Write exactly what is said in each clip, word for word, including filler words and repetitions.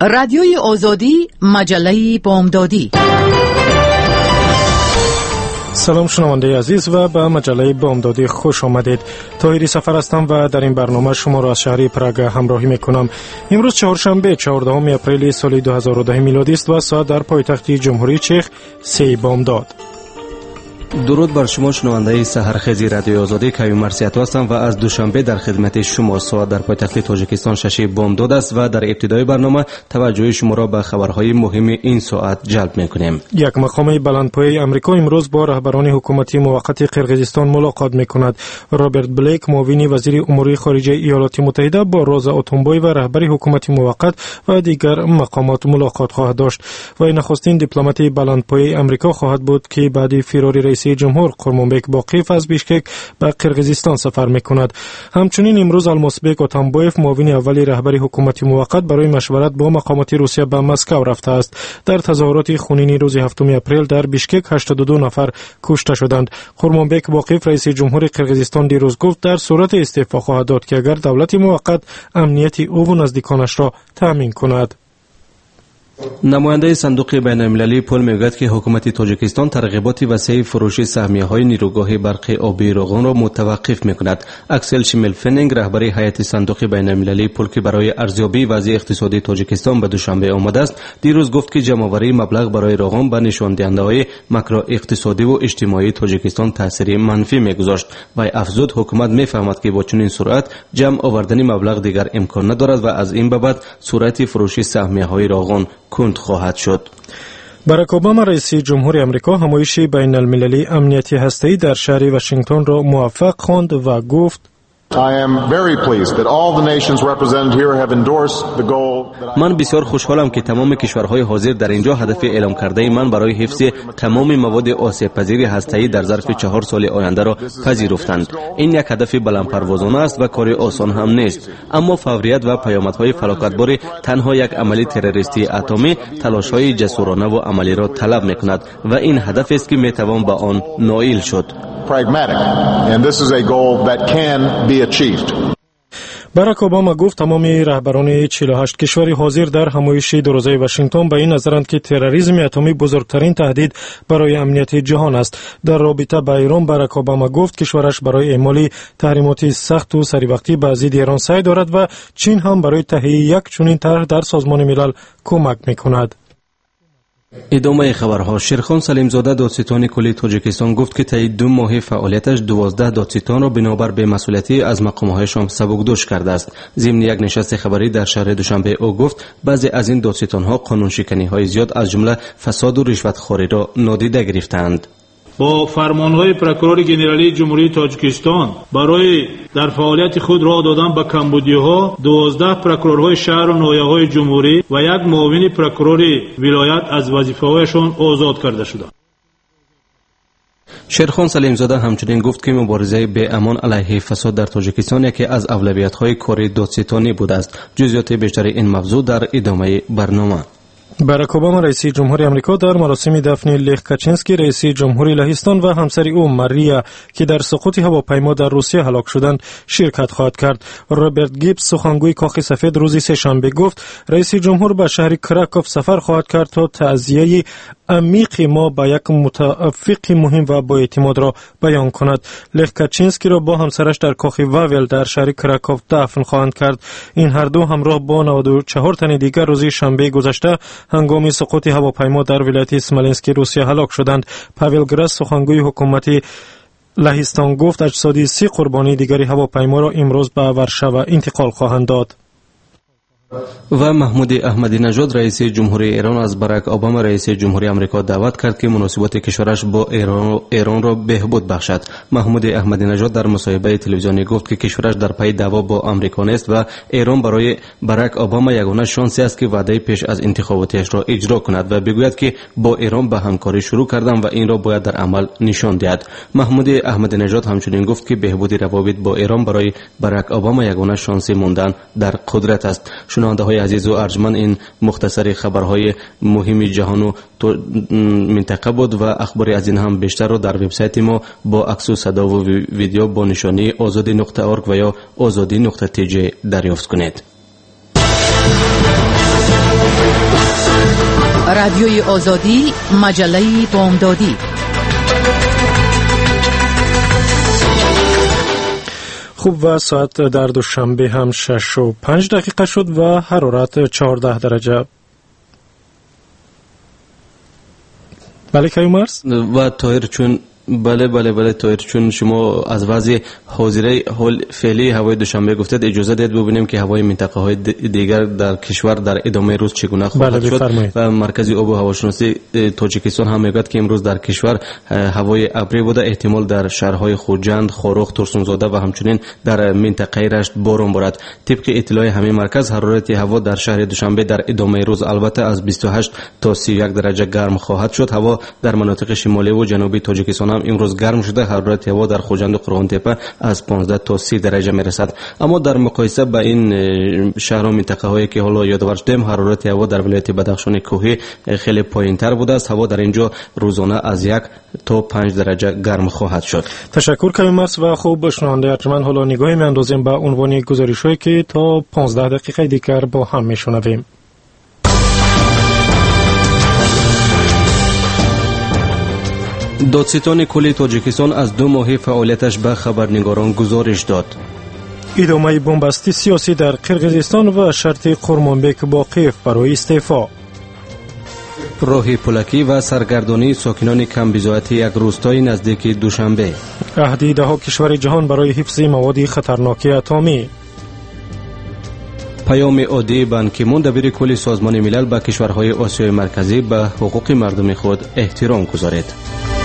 رادیوی آزادی، مجله بامدادی. سلام شنونده عزیز و به مجله بامدادی خوش آمدید. طاهری سفر هستم و در این برنامه شما را از شهر پراگ همراهی میکنم. امروز چهارشنبه چهاردهم اپریل سال دو هزار و ده میلادی است و ساعت در پایتخت جمهوری چک سه بامداد. درود بر شما شنونده سحرخیزی رادیوی آزادی. کیوم مرسیاتو هستم و از دوشنبه در خدمت شما. ساعت در پایتخت تاجیکستان شش بامداد است و در ابتدای برنامه توجه شما را به خبرهای مهم این ساعت جلب میکنیم. یک مقام بلندپایه امریکا امروز با رهبران حکومتی موقت قرقیزستان ملاقات میکند. رابرت بلیک معاون وزیر امور خارجه ایالات متحده با روزا اتومبای و رهبر حکومت موقت و دیگر مقامات ملاقات خواهد داشت و نخستین دیپلمات بلندپایه امریکا خواهد بود که بعد فرار رئیس جمهور قرمانبک باقیف از بیشکک به قرقیزستان سفر میکند. همچنین امروز الماسبک اتامبایف معاون اول رهبر حکومت موقت برای مشورت با مقامات روسیه به مسکو رفته است. در تظاهرات خونین روز هفتم اپریل در بیشکک هشتاد و دو نفر کشته شدند. قرمانبک باقیف رئیس جمهور قرقیزستان دیروز گفت در صورت استعفا خواهد داد که اگر دولت موقت امنیت او و نزدیکانش را تامین کند. نماینده صندوق بین المللی پل میگوید که حکومت تاجیکستان ترغیبات وسیع فروش سهمیه‌های نیروگاه برق آبی روغن را متوقف می‌کند. اکسل شمیلفنینگ رهبر هیئت صندوق بین المللی پل که برای ارزیابی وضع اقتصادی تاجیکستان به دوشنبه آمده است، دیروز گفت که جمع‌آوری مبلغ برای روغن به نشان دهنده‌های ماکرو اقتصادی و اجتماعی تاجیکستان تاثیر منفی می‌گذاشت و افزود حکومت می‌فهمد که با چنین سرعت جمع آوردن مبلغ دیگر امکان ندارد و از این بابت سرعت فروش سهمیه‌های روغن کند خواهد شد. باراک اوباما رئیس جمهور امریکا همایش بین المللی امنیتی هسته‌ای در شهر واشنگتن را موفق خواند و گفت من بسیار خوشحالم که تمام کشورهای حاضر در اینجا هدف اعلام کرده من برای حفظ تمام مواد آسیب پذیر هسته‌ای در ظرف چهار سال آینده را پذیرفتند. این یک هدف بلندپروازانه است و کار آسان هم نیست، اما فوریت و پیامدهای فلاکتبار تنها یک عمل تروریستی اتمی تلاش‌های جسورانه و عملی را طلب می‌کند و این هدف است که می‌توان به آن نائل شد. pragmatic and this is a goal that can be achieved. باراک اوباما گفت تمام رهبران چهل و هشت کشور حاضر در همایش دو روزه واشنگتن به این نظرند که تروریسم اتمی بزرگترین تهدید برای امنیت جهان است. در رابطه با ایران باراک اوباما گفت کشورش برای اعمال تحریمات سخت و سریع به ضد ایران سعی دارد و چین هم برای تهیه یک چنین طرح در سازمان ملل کمک می‌کند. ادامه خبرها. شیرخان سلیمزاده دادستان کلی تاجیکستان گفت که طی دو ماه فعالیتش دوازده دادستان را بنابر بی‌مسئولیتی از مقام‌هایشان سبکدوش کرده است. ضمن یک نشست خبری در شهر دوشنبه او گفت بعضی از این دادستان‌ها قانون‌شکنی‌های زیاد از جمله فساد و رشوتخوری را نادیده گرفتند. با فرمانهای پروکورور گنرالی جمهوری تاجیکستان برای در فعالیت خود راه دادن به کمبودی‌ها دوازده پروکورورهای شهر و ناحیه‌های جمهوری و یک معاون پروکورور ولایت از وظیفه‌هایشان آزاد کرده شدند. شیرخان سلیمزاده همچنین گفت که مبارزه به امان علیه فساد در تاجیکستان یکی از اولویت‌های کار دادستانی بوده است. جزئیات بیشتر این موضوع در ادامه برنامه. باراک اوباما رئیس جمهور امریکا در مراسم دفن لیخ کاچینسکی رئیس جمهور لهستان و همسر او ماریا که در سقوط هواپیما در روسیه هلاک شدند شرکت خواهد کرد. رابرت گیبز سخنگوی کاخ سفید روز سه‌شنبه گفت رئیس جمهور به شهر کراکوف سفر خواهد کرد تا تعزیه عمیق ما با یک متفق مهم و با اعتماد را بیان کند. لیخ کاچینسکی را با همسرش در کاخ واول در شهر کراکوف دفن خواهند کرد. این هر دو همراه با نود و چهار تن دیگر روز شنبه گذشته هنگام سقوط هواپیما در ولایت اسمالینسک روسیه هلاک شدند. پاول گراس سخنگوی حکومت لهستان گفت اجساد سه قربانی دیگری هواپیما را امروز به ورشوا انتقال خواهند داد. و محمود احمدی نژاد رئیس جمهوری ایران از باراک اوباما رئیس جمهوری آمریکا دعوت کرد که مناسبات کشورش با ایران ایران را بهبود بخشد. محمود احمدی نژاد در مصاحبه تلویزیونی گفت که کشورش در پی دعوا با آمریکا است و ایران برای باراک اوباما یگانه شانسی است که وعده پیش از انتخاباتش را اجرا کند و بگوید که با ایران به همکاری شروع کردم و این را باید در عمل نشان دهد. محمود احمدی نژاد همچنین گفت که بهبود روابط با ایران برای باراک اوباما یگانه شانسی ماندن در قدرت است. شنونده های عزیز و ارجمند، این مختصری خبرهای مهم جهان و منطقه بود و اخباری از این هم بیشتر رو در وبسایت ما با عکس و صدا و ویدیو با نشانی آزادی نقطه اورگ و یا آزادی نقطه تی جی دریافت کنید. رادیوی آزادی، مجله بامدادی. خوب و ساعت در دوشنبه هم شش و پنج دقیقه شد و حرارت چهارده درجه. بله کیومرس و تایر چون بله بله بله تایر چون شما از وضع حاضره حال فعلی هوای دوشنبه گفتید، اجازه دید ببینیم که هوای منطقه های دیگر در کشور در ادامه روز چگونه خواهد بله شد. و مرکزی آب و هواشناسی تاجیکستان هم میگوید که امروز در کشور هوای ابری بوده، احتمال در شهرهای خوجند، خاروخ، ترسونزاده و همچنین در منطقه رشت باران بارد. طبق اطلاع همین مرکز حرارت هوا در شهر دوشنبه در ادامه روز البته از بیست و هشت تا سی و یک درجه گرم خواهد شد. هوا در مناطق شمالی و جنوبی تاجیکستان هم امروز گرم شده. حرارت هوا در خوجند و قرغان تپه از پانزده تا سی درجه میرسد. اما در مقایسه با این شهر و منطقه هایی که حالا یادآور شدیم، حرارت هوا در ولایت بدخشان کوهی خیلی پایین تر بوده است. هوا در اینجا روزانه از یک تا پنج درجه گرم خواهد شد. تشکر کیومرس و خوب شنونده ارجمند، حالا نگاهی میاندازیم به عنوان گزارش‌هایی که تا پانزده دقیقه دیگر با هم میشنویم. دادستان کلی تاجیکستان از دو ماه فعالیتش به خبرنگاران گزارش داد. ادامه بنبستی سیاسی در قرقیزستان و شرط قرمانبک باقیف برای استعفا. راه پلکی و سرگردانی ساکنان کم بضاعت یک روستای نزدیک دوشنبه. عهد ده ها کشور جهان برای حفظ مواد خطرناک اتمی. پیام عادی بان کی مون دبیر کلی سازمان ملل به کشورهای آسیای مرکزی به حقوق مردم خود احترام گذارید.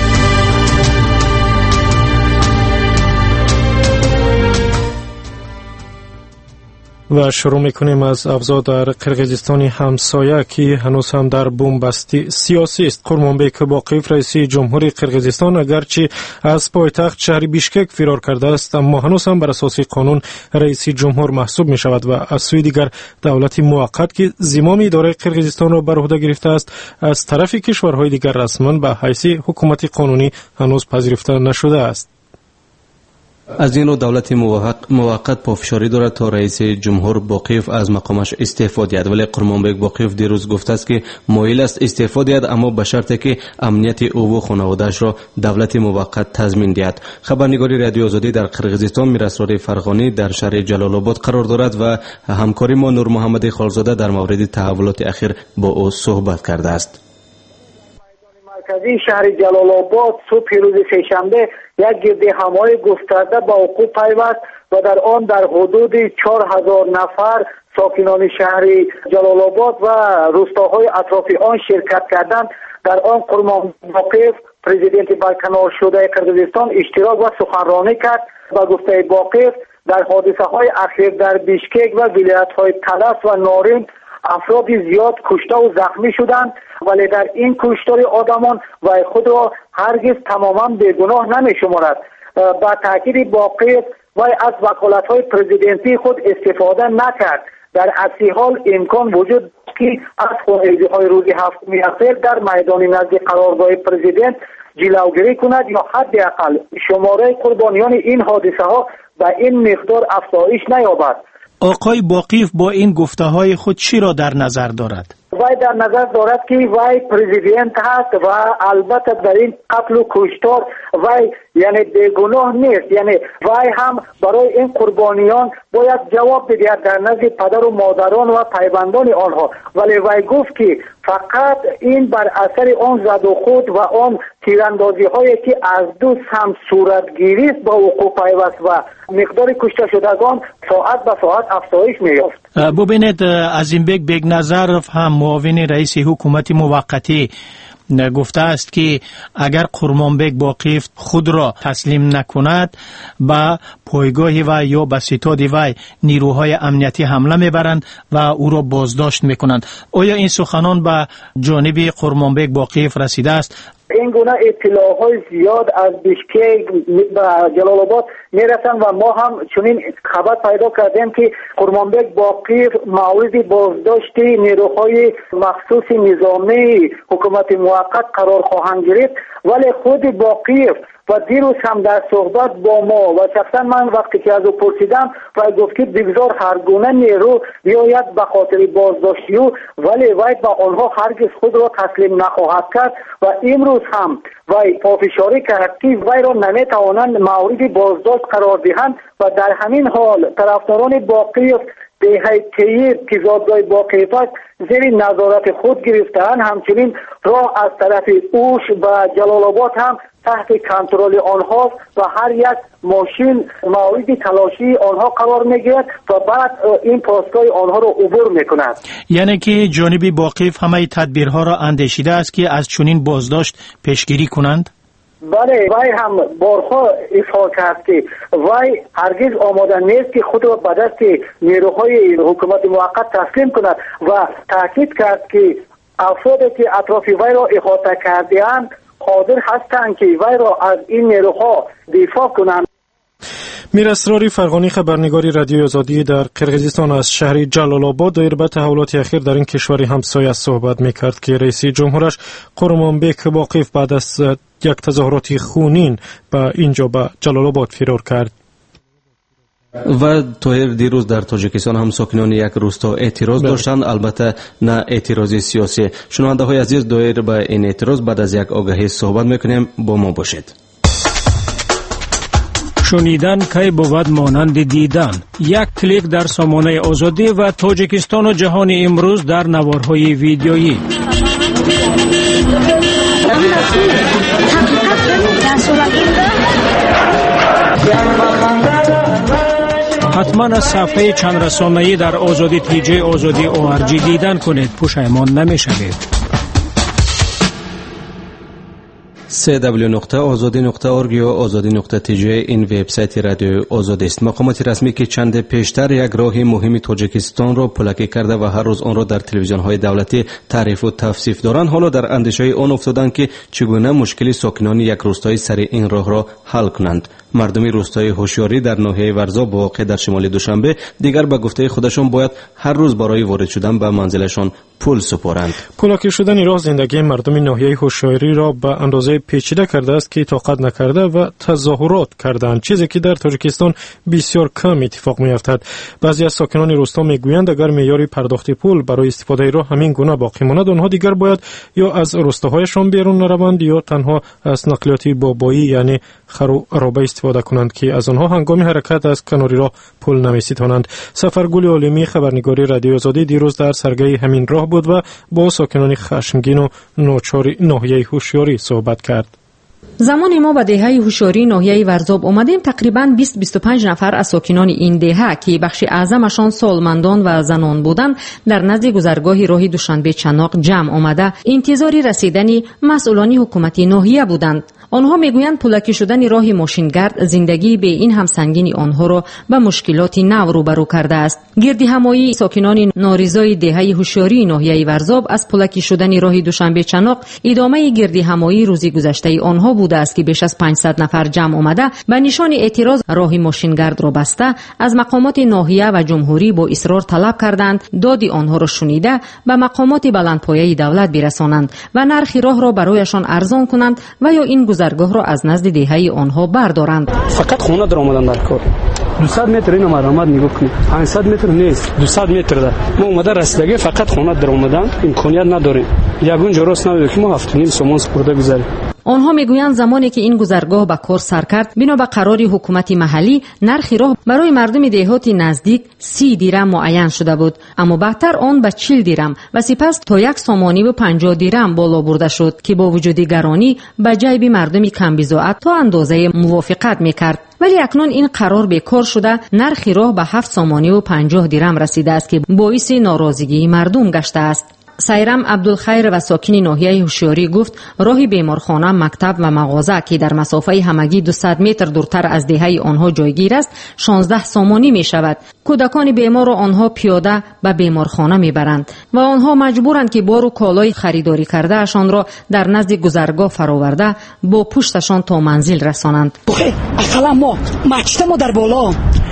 و شروع میکنیم از اوضاع در قرقیزستان همسایه که هنوز هم در بنبستی سیاسی است. قرمانبک باقیف رئیس جمهوری قرقیزستان اگرچه از پایتخت شهر بیشکک فرار کرده است، اما هنوز هم بر اساس قانون رئیس جمهور محسوب می شود و از سوی دیگر دولت موقت که زمام اداره قرقیزستان را بر عهده گرفته است از طرف کشورهای دیگر رسما به حیث حکومت قانونی هنوز پذیرفته نشده است. از این رو دولت موقت پافشاری دارد تا رئیس جمهور باقیف از مقامش استعفا دهد، ولی قرمانبک باقیف دیروز گفته است که مایل است استعفا دهد، اما به شرطی که امنیت او و خانواده‌اش را دولت موقت تضمین دهد. خبرنگاری رادیو آزادی در قرقیزستان میراسرار فرغانی در شهر جلال آباد قرار دارد و همکاری ما نور محمد خالزاده در مورد تحولات اخیر با او صحبت کرده است. مرکزی شهر جلال آباد صبح روز سه‌شنبه یک گردهمایی گسترده با وقوع پیوست و در آن در حدود چهار هزار نفر ساکنان شهر جلال آباد و روستاهای اطراف آن شرکت کردند. در آن قرمانبک باقیف پرزیدنت برکنار شده قرقیزستان اشتراک و سخنرانی کرد. با گفته باقیف در حادثه های اخیر در بیشکک و ولایت های تلس و نارین افراد زیاد کشته و زخمی شدند، ولی در این کشتار آدمان و خود را هرگز تماما بیگناه نمی شمارد. با تاکید باقیف و از وکالت‌های پرزیدنتی خود استفاده نکرد. در اصلی حال امکان وجود که از خونریزی‌های روز هفتم اپریل در میدان نزد قرارگاه پرزیدنت جلوگیری کند یا حداقل شماره قربانیان این حادثه ها به این مقدار افزایش نیابد. آقای باقیف با این گفته‌های خود چی را در نظر دارد؟ وای در نظر دارد که وای پرزیدنت هست و البته در این قتل و کشتار وای یعنی بیگناه نیست، یعنی وای هم برای این قربانیان باید جواب بدهد در نزد پدر و مادران و پیوندان آنها، ولی وای گفت که فقط این بر اثر آن زد و خود و آن تیراندازی هایی که از دو سمت صورت گیریست با وقوع پیوست و مقدار کشته شدگان ساعت به ساعت افزایش می‌یافت. ببینید عظیمبک بیگنظرف هم معاون رئیس حکومت موقتی گفته است که اگر قرمانبک باقیف خود را تسلیم نکند به پایگاه وی یا به ستاد وی نیروهای امنیتی حمله میبرند و او را بازداشت میکنند. آیا این سخنان به جانب قرمانبک باقیف رسیده است؟ این گونه اطلاعات زیاد از بیشکک به جلال آباد میرسند و ما هم چنین خبر پیدا کردیم که قرمانبک باقیف مورد بازداشت نیروهای مخصوص نظامی حکومت موقت قرار خواهند گرفت، ولی خود باقیف و دیروز هم در صحبت با ما و شخصا من وقتی که از او پرسیدم و گفت که بگذار هر گونه نیرو بیاید به خاطر بازداشتی او، ولی وی با آنها هرگز خود را تسلیم نخواهد کرد و امروز هم وی پافشاری کرد که وی را نمیتوانند مورد بازداشت قرار دهند و در همین حال طرفداران باقی دهه طیب که زادگاه باقیفت زیر نظارت خود گرفته‌اند، همچنین راه از طرف اوش و جلال آباد هم تحت کنترل آنها و هر یک ماشین مورد تلاشی آنها قرار میگیرد و بعد این پاسگاه آنها را عبور میکند. یعنی که جانب باقیف همه تدبیرها را اندیشیده است که از چنین بازداشت پیشگیری کنند؟ بله، وی هم بارها اظهار کرد که وی هرگز آماده نیست که خود را به دست نیروهای حکومت موقت تسلیم کند و تاکید کرد که افرادی که اطراف وی را احاطه کرده‌اند قادر هستند که وی را از این نیروها دفاع کنند. میر اسراری فرغانی، خبرنگاری رادیوی آزادی در قرقیزستان، از شهر جلال آباد در تحولات اخیر در این کشور همسایه صحبت میکرد که رئیس جمهورش قرمانبک باقیف بعد از یک تظاهرات خونین به اینجا به جلال آباد فرار کرد. و طاهر، دیروز در تاجیکستان هم ساکنان یک روستا اعتراض داشتند، البته نه اعتراضی سیاسی. شنونده های عزیز، دایر به این اعتراض بعد از یک آگهی صحبت میکنیم، با ما باشید. شنیدن کی بود مانند دیدن. یک کلیک در سامانه آزادی و تاجیکستان و جهان امروز در نوارهای ویدیویی. حتما از صفحه چند رسانه‌ای در آزادی تی جی آزادی او آر جی دیدن کنید، پشیمان نمی‌شوید. سی دبلیو نقطه آزادی نقطه اورگ یا آزادی نقطه تی جی این وبسایت رادیو آزادی است. مقامات رسمی که چند پیشتر یک راه مهم تاجیکستان را پلکی کرده و هر روز آن را در تلویزیون های دولتی تعریف و توصیف دارند، حالا در اندیشه آن افتادند که چگونه مشکلی ساکنان یک روستای سر این راه را حل کنند. مردمی روستای هوشیاری در ناحیه ورزاب واقع در شمال دوشنبه دیگر به گفته خودشان باید هر روز برای وارد شدن به منزلشان پول سپارند. پلاکی شدن راه زندگی مردم ناحیه هوشیاری را به اندازه پیچیده کرده است که طاقت نکرده و تظاهرات کردند، چیزی که در تاجیکستان بسیار کم اتفاق می‌افتد. بعضی از ساکنان روستا میگویند اگر معیار پرداخت پول برای استفاده راه همین گونه باقی ماند، آنها دیگر باید یا از روستاهایشان بیرون نروند یا تنها از نقلیات بابایی یعنی خرو عربه استفاده کنند که از آنها هنگام حرکت از کناری راه پول نمی‌ستانند. سفرگل عالمی، خبرنگاری رادیو آزادی، دیروز در سرگی همین راه بود و با ساکنان خشمگین و ناچار ناحیه هوشیاری صحبت کرد. زمانی ما به دهه هوشیاری ناحیه ورزاب اومدیم، تقریباً بیست تا بیست و پنج نفر از ساکنان این دهه که بخش اعظمشان سالمندان و زنان بودند در نزد گذرگاه راه دوشنبه چناق جمع آمده انتظار رسیدن مسئولان حکومتی ناحیه بودند. آنها میگویند پولکی شدن راه ماشینگرد زندگی به این هم سنگین آنها را به مشکلات نو روبرو کرده است. گردی همایی ساکنان نارضای دهه هوشیاری ناحیه ورزاب از پولکی شدن راه دوشنبه چناق ادامه گردی همایی روزی گذشته آنها بوده است که بیش از پانصد نفر جمع آمده به نشان اعتراض راه ماشینگرد را بسته از مقامات ناحیه و جمهوری با اصرار طلب کردند داد آنها را شنیده به مقامات بلندپایه دولت برسانند و نرخ راه را برایشان ارزان کنند و یا این گذرگاه را از نزد دهه آنها بردارند. فقط خونه در آمدن در کار دویست متر این مرامت نگاه کنید، پانصد متر نیست، دویست متر ده. ما اومده رسیدگی فقط خونه در آمدن امکانیت نداریم. یگون جراس نداره که ما هفت نیم سومان سپرده گذاریم. آنها میگویند زمانی که این گذرگاه به کار سر کرد، بنا به قرار حکومت محلی نرخ راه برای مردم دهات نزدیک سی دیرم معین شده بود، اما بعدتر آن به چهل دیرم و سپس تا یک سامانی و پنجاه دیرم بالا برده شد که با وجود گرانی به جیب مردم کم بضاعت تا اندازه موافقت میکرد. ولی اکنون این قرار بیکار شده، نرخ راه به هفت سامانی و پنجاه دیرم رسیده است که باعث ناراضگی مردم گشته است. سایرام عبدالخیر و ساکن ناحیه هوشیاری گفت راه بیمارخانه، مکتب و مغازه که در مسافه همگی دویست متر دورتر از دهه آنها جایگیر است شانزده سامانی می شود. کودکان بیمار را آنها پیاده به بیمارخانه می برند و آنها مجبورند که بار و کالای خریداری کرده اشان را در نزد گذرگاه فراورده با پشتشان تا منزل رسانند. بخیر اقلا ما مکتب ما در بالا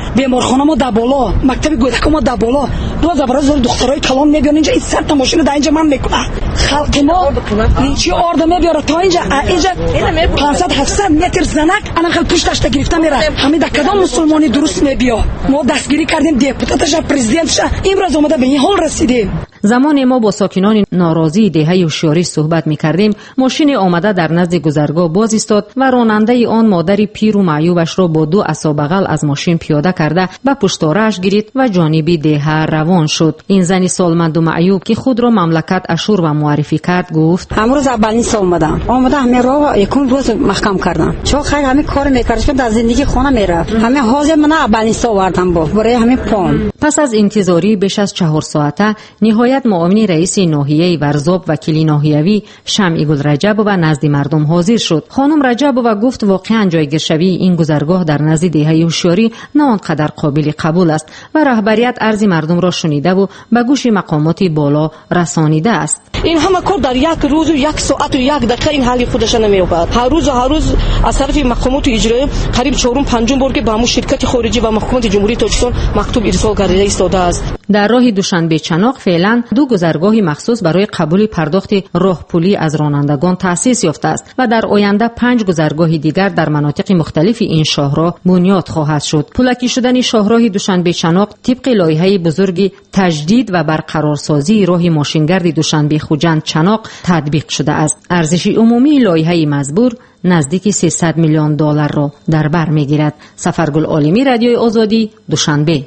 بیمارخانه ما در بالا، مکتب کودک ما در بالا، روز برای زور دخترای کلان میبیان اینجا، این صد تا ماشین در اینجا من میکنه. خلق ما چی آرد میبیاره تا اینجا اینجا پانصد هفتصد متر زنک انا خیلی پشتش تا گرفته میره. همین در کدام مسلمانی درست میبیا؟ ما دستگیری کردیم، دپوتاتش پرزیدنتش امروز اومده به این حال رسیدیم. زمانی ما با ساکنان ناراضی دهه هوشیاری صحبت می‌کردیم، ماشین آمده در نزد گذرگاه باز ایستاد و راننده آن مادر پیر و معیوبش را با دو عصا بغل از ماشین پیاده کرده به پشتواره‌اش گرفت و جانب دهه روان شد. این زنی سالمند و معیوب که خود را مملکت اشور و معرفی کرد گفت: امروز اولین سال اومدم اومده همه را یکون روز محکم کردم، چون خیلی همین کار می‌کردش که در زندگی خونه میرفت. همه حاضر من اولین سال آوردم با برای همین پام. پس از انتظاری بیش از چهار ساعته نهایت معاون رئیس ناحیه ورزاب وکیل ناحیوی شمعی گل رجبووا نزد مردم حاضر شد. خانم رجبووا گفت واقعا جایگیرشوی این گذرگاه در نزد دهه هوشیاری نه آنقدر قابل قبول است و رهبریت عرض مردم را شنیده و به گوش مقامات بالا رسانیده است. این همه کار در یک روز و یک ساعت و یک دقیقه این حالی خودش نمی‌یابد. هر روز و هر روز از طرف مقامات اجرایی قریب چهارم پنجم بار که به همون شرکت خارجی و حکومت جمهوری تاجیکستان مکتوب ارسال کرده ایستاده است. در راه دوشنبه چناق فعلا دو گذرگاه مخصوص برای قبول پرداخت راهپولی از رانندگان تأسیس یافته است و در آینده پنج گذرگاه دیگر در مناطق مختلف این شاهراه بنیاد خواهد شد. پولکی شدن شاهراه دوشنبه چناق طبق لایحه بزرگ تجدید و برقرارسازی راه ماشینگرد دوشنبه خوجند چناق تطبیق شده است. ارزش عمومی لایحه مزبور نزدیک سیصد میلیون دلار را در بر میگیرد. سفرگل عالمی، رادیوی آزادی، دوشنبه.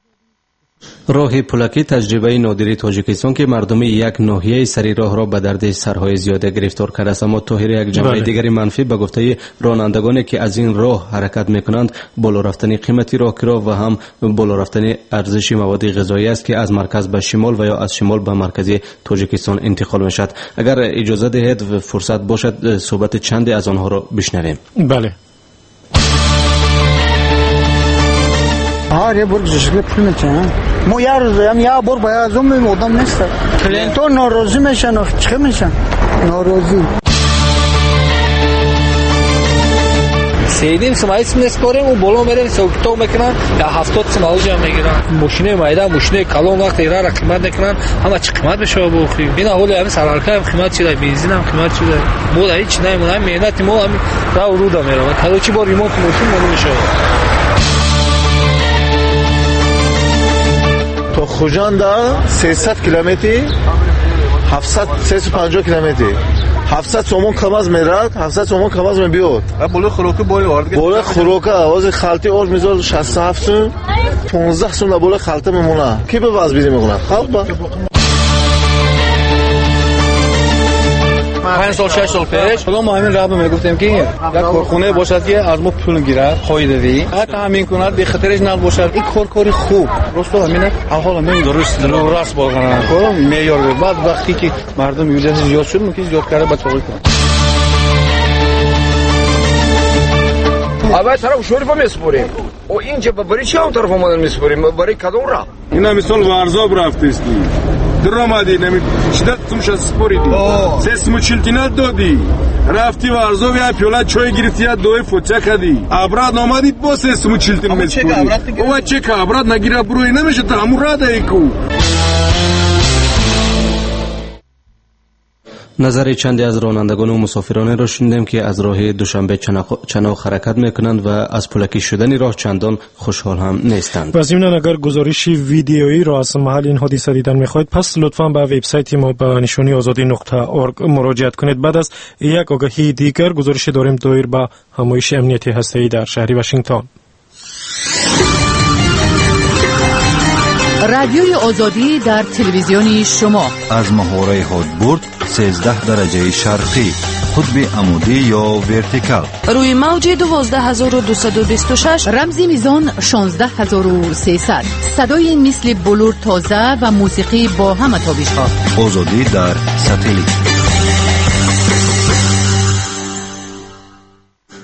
راه پولکی تجربه نادری تاجیکستان که مردم یک ناحیه سری راه را به درد سرهای زیاده گرفتار کرده است. اما طاهر یک جنبه دیگری منفی به گفته رانندگانی که از این راه حرکت میکنند بالا رفتن قیمتی راهکرا و هم بالا رفتن ارزش مواد غذایی است که از مرکز به شمال و یا از شمال به مرکزی تاجیکستان انتقال میشد. اگر اجازه دهید و فرصت باشد صحبت چندی از آنها را بشنویم. بله. آره برگ جشنگی پول میتونم. ما یه روز هم یه بار باید از اون میم آدم نیست. کلینتون ناراضی میشن و چه میشن؟ ناراضی. سیدیم سمایت میسپاریم و بالا میریم سوکتو میکنن یا هفتاد سماوجی هم میگیرن. ماشین مایده ماشین کلون وقت ایران را قیمت نکنن همه چی قیمت بشه بخوریم. این حالی همین سرارکه هم قیمت شده، بنزین هم قیمت شده. ما در هیچ نمیمونه، هم مهنت ما هم را و رودا میرم. تا چی بار ریموت ماشین مونو میشه. تا خوجند سیصد کیلومتر هفتصد سیصد و پنجاه کیلومتر هفتصد سومون کم از میرد هفتصد سومون کم از میبیاد. بالا خوراک بالا وارد بالا خوراک آواز خالتی اور میذار شصت و هفت سوم پانزده سوم در بالا خالته میمونه. کی به وز بیدی میکنه؟ خلق با پنج سال شش سال پیش خدا ما همین راه میگفتیم که یک کارخونه باشد که از ما پول گیرد خواهیدوی حتی همین کند به خاطرش نقد باشد این کار کاری خوب راست همینه حالا من درست راست باقا کارم معیار بعد وقتی که مردم یوزش زیاد شد ممکن زیاد کرده بچه‌ها کنه. اول طرف شریفا میسپوریم و اینجا برای چه اون طرف اومدن میسپوریم برای کدوم راه؟ اینا مثال ورزاب رفتیستی درآمدی نمی شدت تمش سپوریدی سه سمو چلتینا دادی رفتی ورزاب یا پیولا چای گرفتی یا دوی فوچه کردی ابراد اومدی با سه سمو چلتین میسپوری او چه که ابراد نگیره بروی نمیشه تا همون راه دایکو. نظر چندی از رانندگان و مسافران را شنیدیم که از راه دوشنبه چناق حرکت میکنند و از پولکی شدن راه چندان خوشحال هم نیستند. و ضمن اگر گزارش ویدیویی را از محل این حادثه دیدن میخواهید پس لطفا به وبسایت ما به نشانی آزادی نقطه اورگ مراجعت کنید. بعد از یک آگهی دیگر گزارش داریم دایر به همایش امنیتی هسته‌ای در شهر واشنگتن. رادیوی آزادی در تلویزیون شما از محوره هادبورد سیزده درجه شرقی قطب عمودی یا ورتیکال روی موج دوازده هزار و دویست و بیست و شش رمزی میزان شانزده هزار و سیصد صدای مثل بلور تازه و موسیقی با همه تابش ها. آزادی در ساتلیت.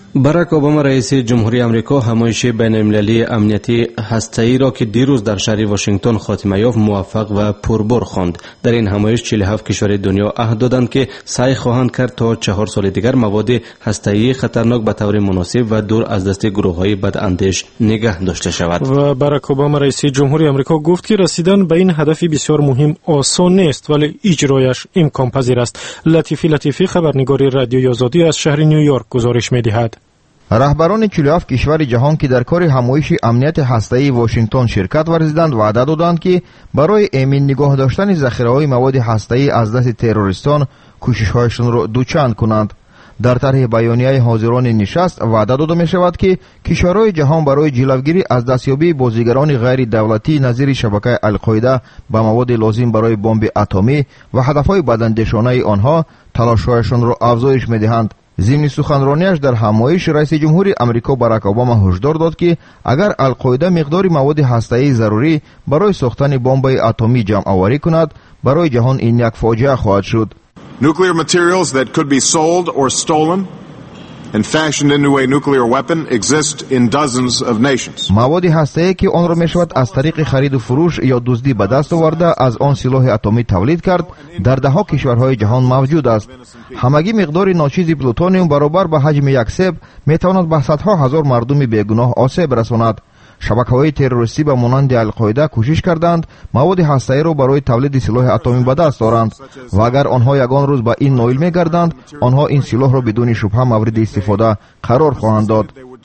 барак обама раиси ҷумҳурии амрико ҳамоиши байналмилалии амнияти ҳастаиро ки дирӯз дар шаҳри Вашингтон хотима ёфт муваффақ ва пурбор хонд. дар ин ҳамоиш чилу ҳафт кишвари дунё аҳд доданд ки саъй хоҳанд кард то чаҳор соли дигар маводи ҳастаии хатарнок ба таври муносиб ва дур аз дасти гурӯҳҳои бадандеш нигаҳ дошта шавад. ва барак обама раиси ҷумҳурии амрико гуфт ки расидан ба ин ҳадафи бисёр муҳим осон нест, вале иҷрояш имконпазир аст. латифи латифӣ хабарнигори радиои озодӣ аз шаҳри ню йорк гузориш медиҳад. раҳбарони чилу ҳафт кишвари ҷаҳон ки дар кори ҳамоиши амнияти ҳастаии Вашингтон ширкат варзиданд ваъда доданд ки барои эмин нигоҳ доштани захираҳои маводи ҳастаӣ аз дасти террористон кӯшишҳояшонро дучанд кунанд. дар тарҳи баёнияи ҳозирони нишаст ваъда дода мешавад ки кишварҳои ҷаҳон барои ҷилавгирӣ аз дастёбии бозигарони ғайридавлатӣ назири шабакаи алқоида ба маводи лозим барои бомби атомӣ ва ҳадафҳои бадандешонаи онҳо талошҳояшонро афзоиш медиҳанд. зимни суханронияш дар ҳамоиш раиси ҷумҳури амрико барак обама ҳушдор дод ки агар алқоида миқдори маводи ҳастаии зарурӣ барои сохтани бомбаи атомӣ ҷамъоварӣ кунад, барои ҷаҳон ин як фоҷиа хоҳад шуд. Nuclear materials that could be sold or stolen and fashioned into a nuclear weapon exist in dozens of nations. маводи ҳастаие ки онро мешавад аз тариқи хариду фурӯш ё дуздӣ ба даст оварда аз он силоҳи атомӣ тавлид кард, дар даҳо кишварҳои ҷаҳон мавҷуд аст. ҳамагӣ миқдори ночизи плутониум баробар ба ҳаҷми як себ метавонад ба садҳо ҳазор мардуми бегуноҳ осеб расонад. шабакаҳои террористӣ ба монанди алқоида кӯшиш карданд маводи ҳастаиро барои тавлиди силоҳи атомӣ ба даст оранд ва агар онҳо ягон рӯз ба ин ноил мегарданд, онҳо ин силоҳро бидуни шубҳа мавриди истифода қарор хоҳанд дод.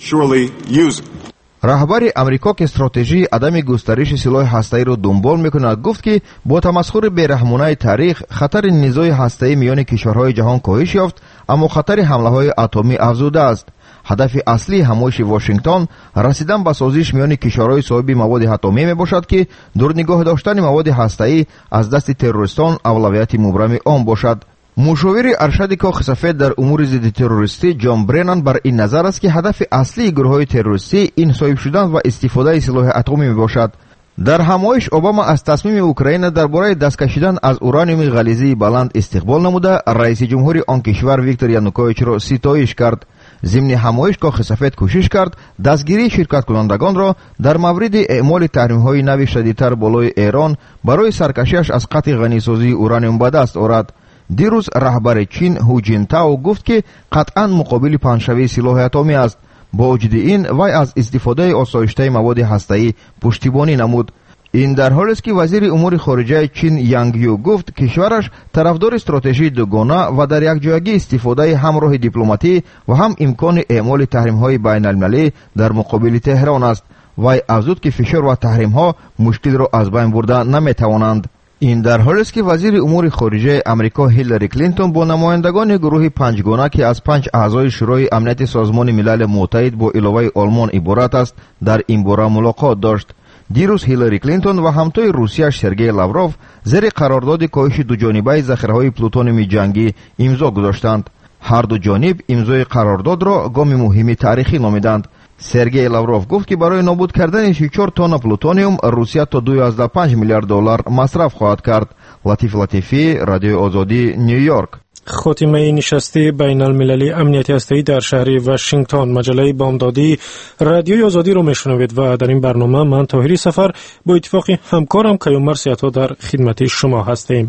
раҳбари амрико ки стратежии адами густариши силоҳи ҳастаиро дунбол мекунад гуфт ки бо тамасхури бераҳмонаи таърих хатари низои ҳастаӣ миёни кишварҳои ҷаҳон коҳиш ёфт, аммо хатари ҳамлаҳои атомӣ афзуда аст. ҳадафи аслии ҳамоиши Вашингтон расидан ба созиш миёни кишварҳои соҳиби маводи атомӣ мебошад ки дурнигоҳ доштани маводи ҳастаӣ аз дасти террористон авлавияти мубрами он бошад. мушовири аршади коხи сафед дар умури зидди террористӣ ҷон бреннан бар ин назар аст ки ҳадафи аслии гурӯҳҳои террористӣ ин соҳиб шудан ва истифодаи силоҳи атомӣ мебошад. дар ҳамоиш обама аз тасмими Украина дар бораи даст кашидан аз ураниуми ғализии баланд истиқбол намуда, раиси ҷумҳури он кишвар Виктор Януковичро ситоиш кард. зимни ҳамоиш коხи сафед кӯшиш кард дастгирии ширкаткунандагонро дар мавриди эъмоли таҳримҳои нави шадидтар болои Эрон барои саркашиаш аз қатъи ғанисозии ураниум ба даст орад. дирӯз раҳбари Чин Ҳу Ҷинтао гуфт ки қатъан муқобили паҳншавии силоҳи атомӣ аст. бо вуҷуди ин вай аз истифодаи осоиштаи маводи ҳастаӣ пуштибонӣ намуд. ин дар ҳолест ки вазири умури хориҷаи Чин Янг Ю гуфт кишвараш тарафдори стратежии дугона ва дар якҷоягӣ истифодаи ҳам роҳи дипломатӣ ва ҳам имкони эъмоли таҳримҳои байналмилалӣ дар муқобили Теҳрон аст. вай афзуд ки фишор ва таҳримҳо мушкилро аз байн бурда наметавонанд. ин дар ҳолест ки вазири умури хориҷаи амрико Ҳиллари Клинтон бо намояндагони гурӯҳи панҷгона ки аз панҷ аъзои шӯрои амнияти созмони милали муттаҳид бо иловаи Олмон иборат аст, дар ин бора мулоқот дошт. дирӯз Ҳиллари Клинтон ва ҳамтои Русияш Сергей Лавров зери қарордоди коҳиши дуҷонибаи захираҳои плутониуми ҷангӣ имзо гузоштанд. ҳар ду ҷониб имзои қарордодро гоми муҳими таърихӣ номиданд. Сергей Лавров гуфт ки барои нобуд кардани سی و چهار тонна плутониум Русия то ду ёздаҳ панҷ миллиард доллар масраф хоҳад кард. Латиф Латифӣ, Радиои Озодӣ, Нью Йорк. хотимаи нишасти байналмилалии амнияти ҳастаӣ дар шаҳри Вашингтон. маҷалаи бомдодии Радиои Озодиро мешунавед ва дар ин барнома ман Тоҳири Сафар бо иттифоқи ҳамкорам Каюмар Сиятҳо дар хидмати шумо ҳастем.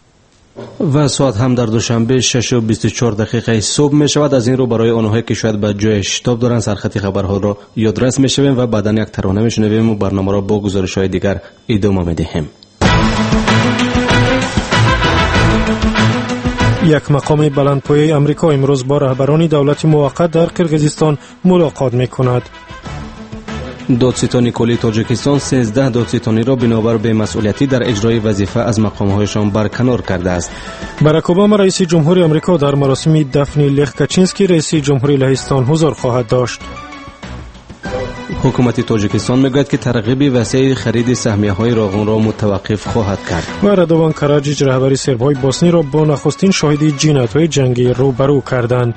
ва соат ҳам дар душанбе шашу бисту чор дақиқаи субҳ мешавад. аз ин рӯ барои онҳое ки шояд ба ҷоя шитоб доранд сархати хабарҳоро ёдрас мешавем ва баъдан як тарона мешунавем ва барномаро бо гузоришҳои дигар идома медиҳем. як мақоми баландпояи амрико имрӯз бо раҳбарони давлати муваққат дар Қирғизистон мулоқот мекунад. додситони кулии тоҷикистон сенздаҳ додситониро бинобар бемасъулиятӣ дар иҷрои вазифа аз мақомҳояшон барканор кардааст. барак обама раиси ҷумҳури амрико дар маросими дафни Лех Качинский раиси ҷумҳурии Лаҳистон ҳузур хоҳад дошт. ҳукумати тоҷикистон мегӯяд ки тарғиби васеъи хариди саҳмияҳои роғунро мутаваққиф хоҳад кард. ва Радован Караҷич раҳбари сербҳои босниро бо нахустин шоҳиди ҷиноятҳои ҷангӣ рӯбарӯ карданд.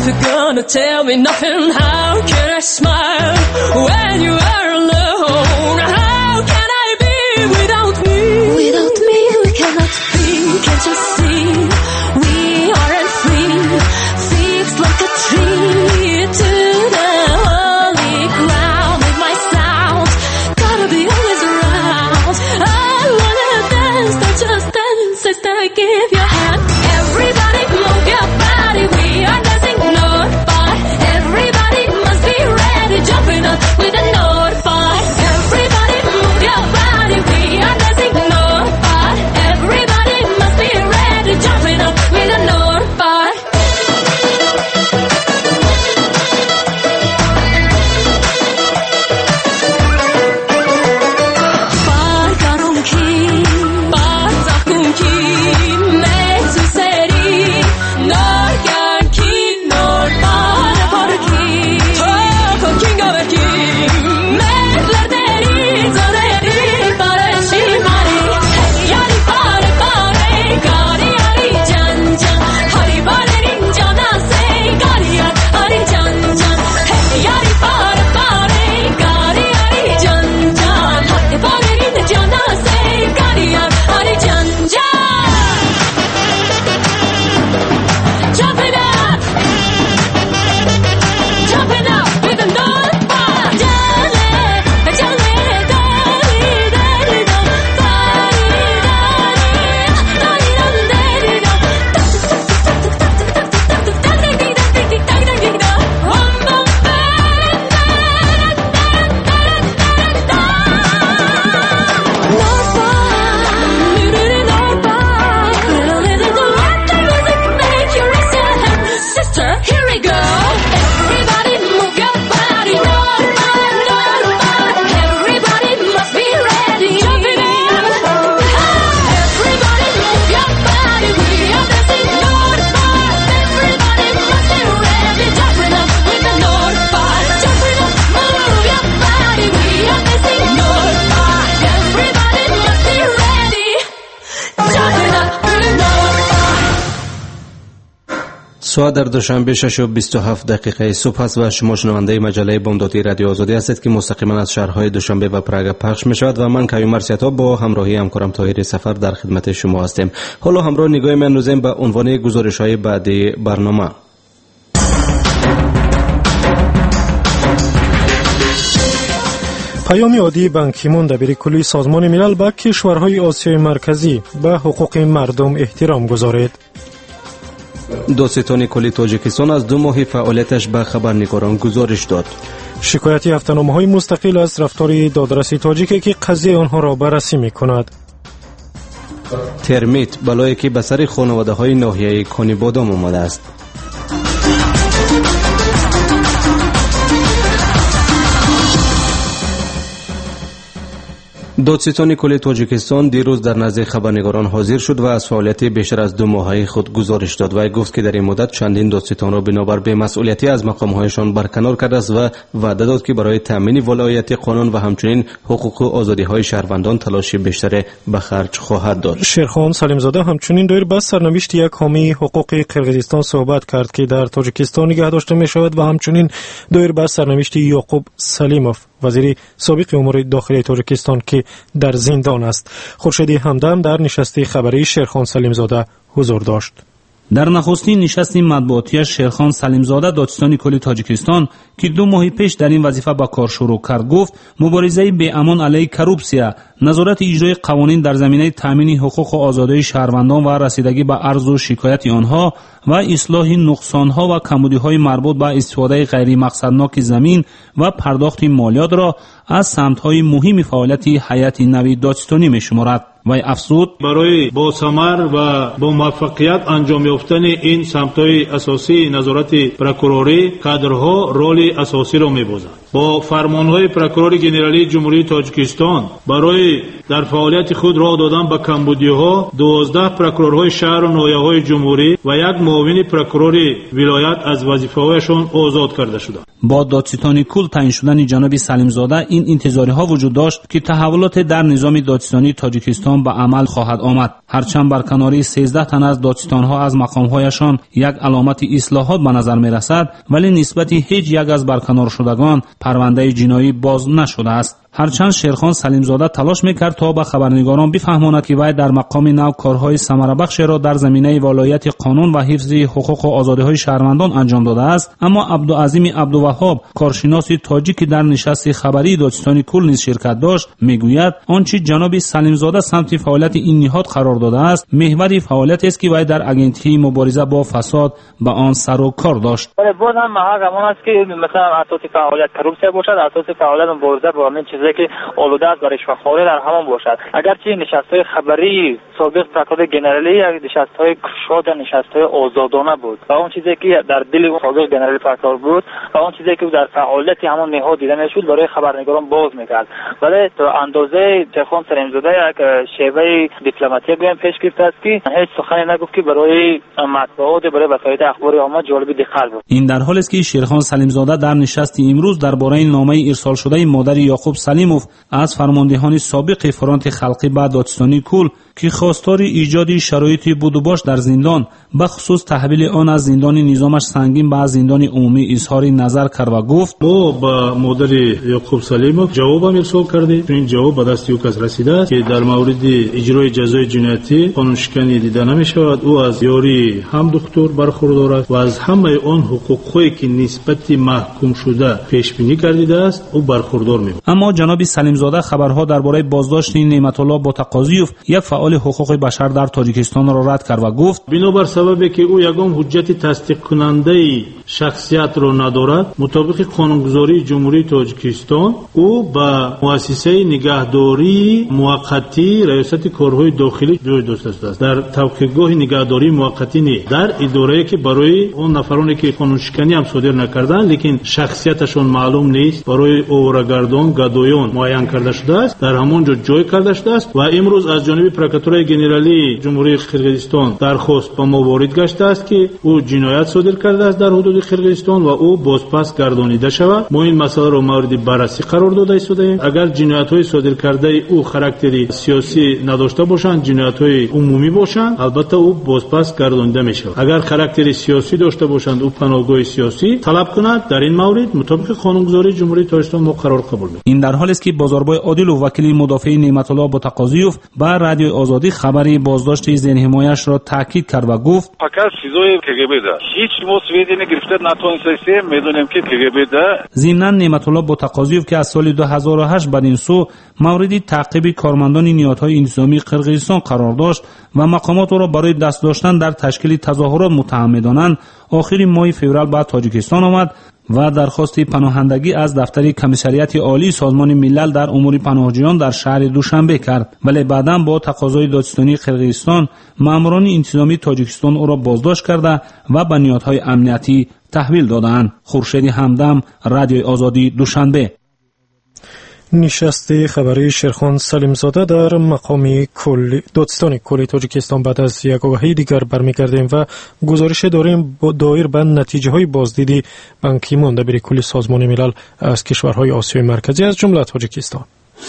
if you're gonna tell me nothing, how can I smile when you are alone? How can I be without me? Without me we cannot be, can't you see? We aren't free, fixed like a tree to the holy ground. With my sound, gotta be always around. I wanna dance, don't just dance, sister, give your hand. Everybody move your body, we are dancing north by. Everybody must be ready, jumping up with a north by. Everybody move your body, we are dancing north by. Everybody must be ready, jumping up with a north by. Bargaron ki, barzakun ki, mezu seri, norgan ki, norban parki, tokon kinga verki, medler deri, zoreri, bareshi mari, yari pare pare, gari yari jan jan, hari barerin jana se, gari yari jan jan, yari pare pare, gari yari jan jan, hari barerin jana se, gari yari jan jan. Jumping up, jumping up with the north bar. Jale, jale, dari, dari, do, dari, dari, dari, dari, do. One more north bar, north bar. Little is it the right thing music make you listen. Sister, here we go. Everybody move your body, north bar, north bar. Everybody must be ready, jumping in. Everybody move your body, we are dancing north bar. Everybody must be ready, jumping up with the north bar. Jumping up, move your body, we are dancing north bar. Everybody must be ready, jumping up with the north bar. ساعت در دوشنبه شش و بیست و هفت دقیقه صبح است و شما شنونده مجله بامدادی رادیو آزادی هستید که مستقیما از شهرهای دوشنبه و پراگ پخش می شود و من کیومر سیاتا با همراهی همکارم طاهر سفر در خدمت شما هستیم. حالا همراه نگاه من روزیم به عنوان گزارش‌های بعدی برنامه. پیام عادی بان کی مون دبیر کلی سازمان ملل به کشورهای آسیای مرکزی به حقوق مردم احترام گذارید. دادستان کلی تاجیکستان از دو ماه فعالیتش به خبرنگاران گزارش داد. شکایتی هفته‌نامه‌های مستقل از رفتار دادرسی تاجیکی که قضیه آنها را بررسی می‌کند. ترمیت بلایی که به سر خانواده‌های ناحیه کانی بادام آمده است. دادستان کل تاجیکستان دیروز در نزد خبرنگاران حاضر شد و از فعالیت بیشتر از دو ماهه خود گزارش داد و گفت که در این مدت چندین دادستان را بنابر بی‌مسئولیتی از مقام‌هایشان برکنار کرده است و وعده داد که برای تامین ولایت قانون و همچنین حقوق و آزادی‌های شهروندان تلاش بیشتر به خرج خواهد داد. شیرخان سلیمزاده همچنین در بس سرنوشت یک حامی حقوق قرقیزستان صحبت کرد که در تاجیکستان نگه داشته می‌شود و همچنین در بس سرنوشت یعقوب سلیموف وزیر سابق امور داخلی تاجیکستان که در زندان است. خورشیدی همدم در نشست خبری شیرخان سلیمزاده حضور داشت. در نخستین نشست مطبوعاتی شیرخان سلیمزاده دادستان کلی تاجیکستان که دو ماه پیش در این وظیفه با کار شروع کرد گفت مبارزه به امان علیه کروپسیا، نظارت اجرای قوانین در زمینه تامین حقوق و آزادی شهروندان و رسیدگی به عرض و شکایت آنها و اصلاح نقصانها و کمبودی‌های مربوط به استفاده غیر مقصدناک زمین و پرداخت مالیات را از سمت‌های مهم فعالیت هیئت نوی دادستانی می‌شمارد. و افزود برای با ثمر و با موفقیت انجام یافتن این سمت‌های اساسی نظارت پروکوروری کادرها رول اساسی را می‌بازند. با فرمان‌های پروکورور ژنرالی جمهوری تاجیکستان برای در فعالیت خود راه دادن به کمبودی‌ها دوازده پروکورورهای شهر و ناحیه‌های جمهوری و یک معاون پروکورور ولایت از وظیفه‌هایشان آزاد کرده شدند. با دادستانی کل تعیین شدن جناب سلیم زاده این انتظاری ها وجود داشت که تحولات در نظام دادستانی تاجیکستان به عمل خواهد آمد. هرچند برکناری سیزده تن از دادستان ها از مقام هایشان یک علامت اصلاحات به نظر می رسد، ولی نسبت هیچ یک از برکنار شدگان پرونده جنایی باز نشده است. هرچند شیرخان سلیم زاده تلاش میکرد تا به خبرنگاران بفهماند که وی در مقام نو کارهای ثمره بخش را در زمینه ولایت قانون و حفظ حقوق و آزادی‌های شهروندان انجام داده است، اما عبدالعظیم عبدالوهاب کارشناس تاجیکی در نشست خبری دادستانی کل نیز شرکت داشت میگوید آنچه جناب سلیم زاده سمت فعالیت این نهاد قرار داده است محور فعالیت است که وی در اگنتی مبارزه با فساد به آن سر و کار داشت. ولی باز هم محقق است که مثلا اساس فعالیت کرپسیا باشد، اساس فعالیت مبارزه با همین چیزی که آلوده است برای رشوه‌خوری در همان باشد. اگرچه نشست‌های خبری سابق پرکار جنرالی یک نشست‌های شاد نشست‌های آزادانه بود و اون چیزی که در دل اون سابق جنرالی پرکار بود و اون چیزی که در فعالیت همان نهاد دیده میشد برای خبرنگاران باز میکرد. ولی تا اندازه شیرخان سلیم زاده یک شیوه دیپلماتیک هم پیش گرفته است که هیچ سخنی نگفت که برای مطبوعات برای وسایل اخباری عامه جالب دقت بود. این در حالی است که شیرخان سلیم زاده در نشست امروز درباره نامه ارسال شده مادر یعقوب سلیموف از فرماندهان سابق فرانت خلقی به دادستانی کل که خواستار ایجاد شرایط بود و باش در زندان به خصوص تحویل آن از زندان نظامش سنگین به زندان عمومی اظهار نظر کرد و گفت ما با مادر یعقوب سلیموف جواب ارسال کردیم. این جواب به دست او کس رسیده است که در مورد اجرای جزای جنایتی قانون شکنی دیده نمی شود. او از یاری هم دکتر برخوردار است و از همه آن حقوقی که نسبت محکوم شده پیش بینی کرده است او برخوردار می بود. اما جناب سلیم زاده خبرها درباره بازداشت نعمت الله باتقاضیوف یک فعال حقوق بشر در تاجیکستان را رد کرد و گفت بنابر سببی که او یگان حجت تصدیق کننده شخصیت را ندارد مطابق قانونگذاری جمهوری تاجیکستان او به مؤسسه نگهداری موقتی ریاست کارهای داخلی جای داشته است. در توقیفگاه نگهداری موقتی نه، در اداره که برای اون نفرانی که قانون شکنی هم صادر نکردند لیکن شخصیتشون معلوم نیست برای اورگردان گدایان معین کرده شده است، در همونجا جای کرده شده است و امروز از جانب پرکاتورای جنرالی جمهوری قرقیزستان درخواست به ما وارد گشته است که او جنایت صادر کرده است در حدود قرقیزستان و او بازپس گردانیده شود. ما این مسئله را مورد بررسی قرار داده ایم. اگر جنایت‌های صادر کرده او خاراکتری سیاسی نداشته باشند، جنایت‌های عمومی باشند، البته او بازپس گردانیده می‌شود. اگر خاراکتری سیاسی داشته باشند او پناهگاه سیاسی طلب کند. در این مورد مطابق قانونگذاری جمهوری تاجیکستان ما قرار قبول می‌کنیم. این در حالی است که بازاربای عادل و وکیل مدافع نعمت الله باتقاضیوف با رادیو آزادی خبری بازداشت زین حمایش را تاکید کرد و گفت فقط چیزای کگب ده هیچ مسئولیتی نگرفته نتونسته میدونیم که کگب ده. ضمن نعمت الله باتقاضیوف که از سال دو هزار و هشت بعد این سو مورد تعقیب کارمندان نهادهای انتظامی قرقیزستان قرار داشت و مقامات را برای دست داشتن در تشکیل تظاهرات متهم می‌دانند، آخر ماه فوریه به تاجیکستان آمد و درخواست پناهندگی از دفتر کمیسریت عالی سازمان ملل در امور پناهجویان در شهر دوشنبه کرد، ولی بعداً با تقاضای دادستانی قرقیزستان ماموران انتظامی تاجیکستان او را بازداشت کرده و به نهادهای امنیتی تحویل دادند. خورشید همدم، رادیو آزادی، دوشنبه. نشست خبری شیرخان سلیم زاده در مقام کلی دادستان کلی تاجیکستان بعد از یک آگاهی دیگر برمیگردیم و گزارش داریم با دایر به نتیجه های بازدید بانکی ماندبری کلی سازمان ملل از کشورهای آسیای مرکزی از جمله تاجیکستان.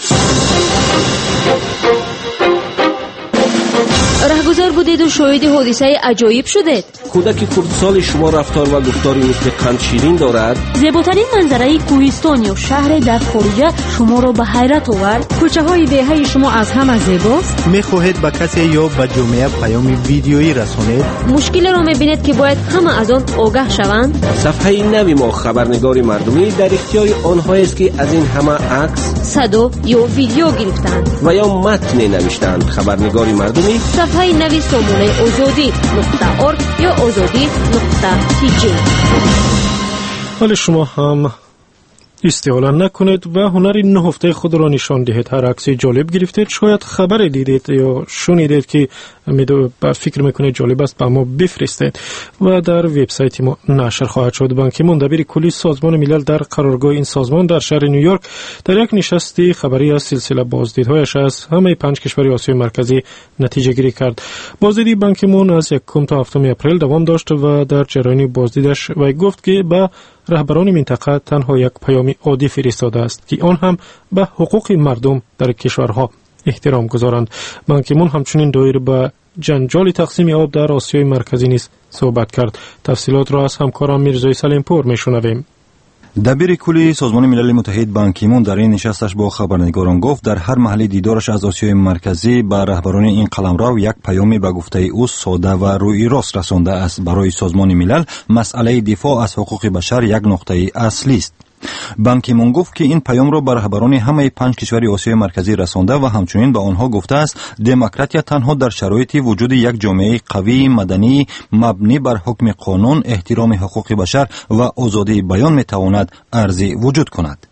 رهگذر بودید و شاهد حادثه عجایب شدید. کودک خردسال شما رفتار و گفتاری مثل قند شیرین دارد. زیباترین منظره کوهستان یا شهر در خارجه شما را به حیرت آورد. کوچه های دهه شما از همه زیباست. میخواهید به کسی یا به جامعه پیام ویدیویی رسانید. مشکل را میبینید که باید همه از آن آگاه شوند. صفحه نوی ما خبرنگار مردمی در اختیار آنهایی است که از این همه عکس، صدا یا ویدیو گرفتند و یا متن نوشتند. خبرنگار مردمی صفحه نوی سامانه آزادی نقطه ارگ یا آزادی نقطه تی جی. ولی شما هم استعاله نکنید و هنر نهفته خود را نشان دهید. هر عکسی جالب گرفتید، شاید خبر دیدید یا شنیدید که میدو فکر میکنه جالب است با ما بفرستید و در وبسایت ما نشر خواهد شد. بان کی مون دبیر کلی سازمان ملل در قرارگاه این سازمان در شهر نیویورک در یک نشستی خبری از سلسله بازدیدهایش از همه پنج کشور آسیای مرکزی نتیجه گیری کرد. بازدیدی بان کی مون از یکم تا هفتم اپریل دوام داشت و در جریان بازدیدش وی گفت که با رهبران منطقه تنها یک پیام عادی فرستاده است که آن هم به حقوق مردم در کشورها احترام گذارند. بان کی مون همچنین دایر به جنجال تقسیم آب در آسیای مرکزی نیز صحبت کرد. تفصیلات را از همکارم میرزای سلیمپور میشنویم. دبیر کلی سازمان ملل متحد بان کی مون در این نشستش با خبرنگاران گفت در هر محل دیدارش از آسیای مرکزی به رهبران این قلمرو یک پیامی به گفته او ساده و روی راست رسانده است. برای سازمان ملل مسئله دفاع از حقوق بشر یک نقطه اصلی است. بان کی مون گفت که این پیام را به رهبران همه پنج کشور آسیای مرکزی رسانده و همچنین به آنها گفته است دموکراسی تنها در شرایط وجود یک جامعه قوی مدنی مبنی بر حکم قانون، احترام حقوق بشر و آزادی بیان میتواند ارزی وجود کند.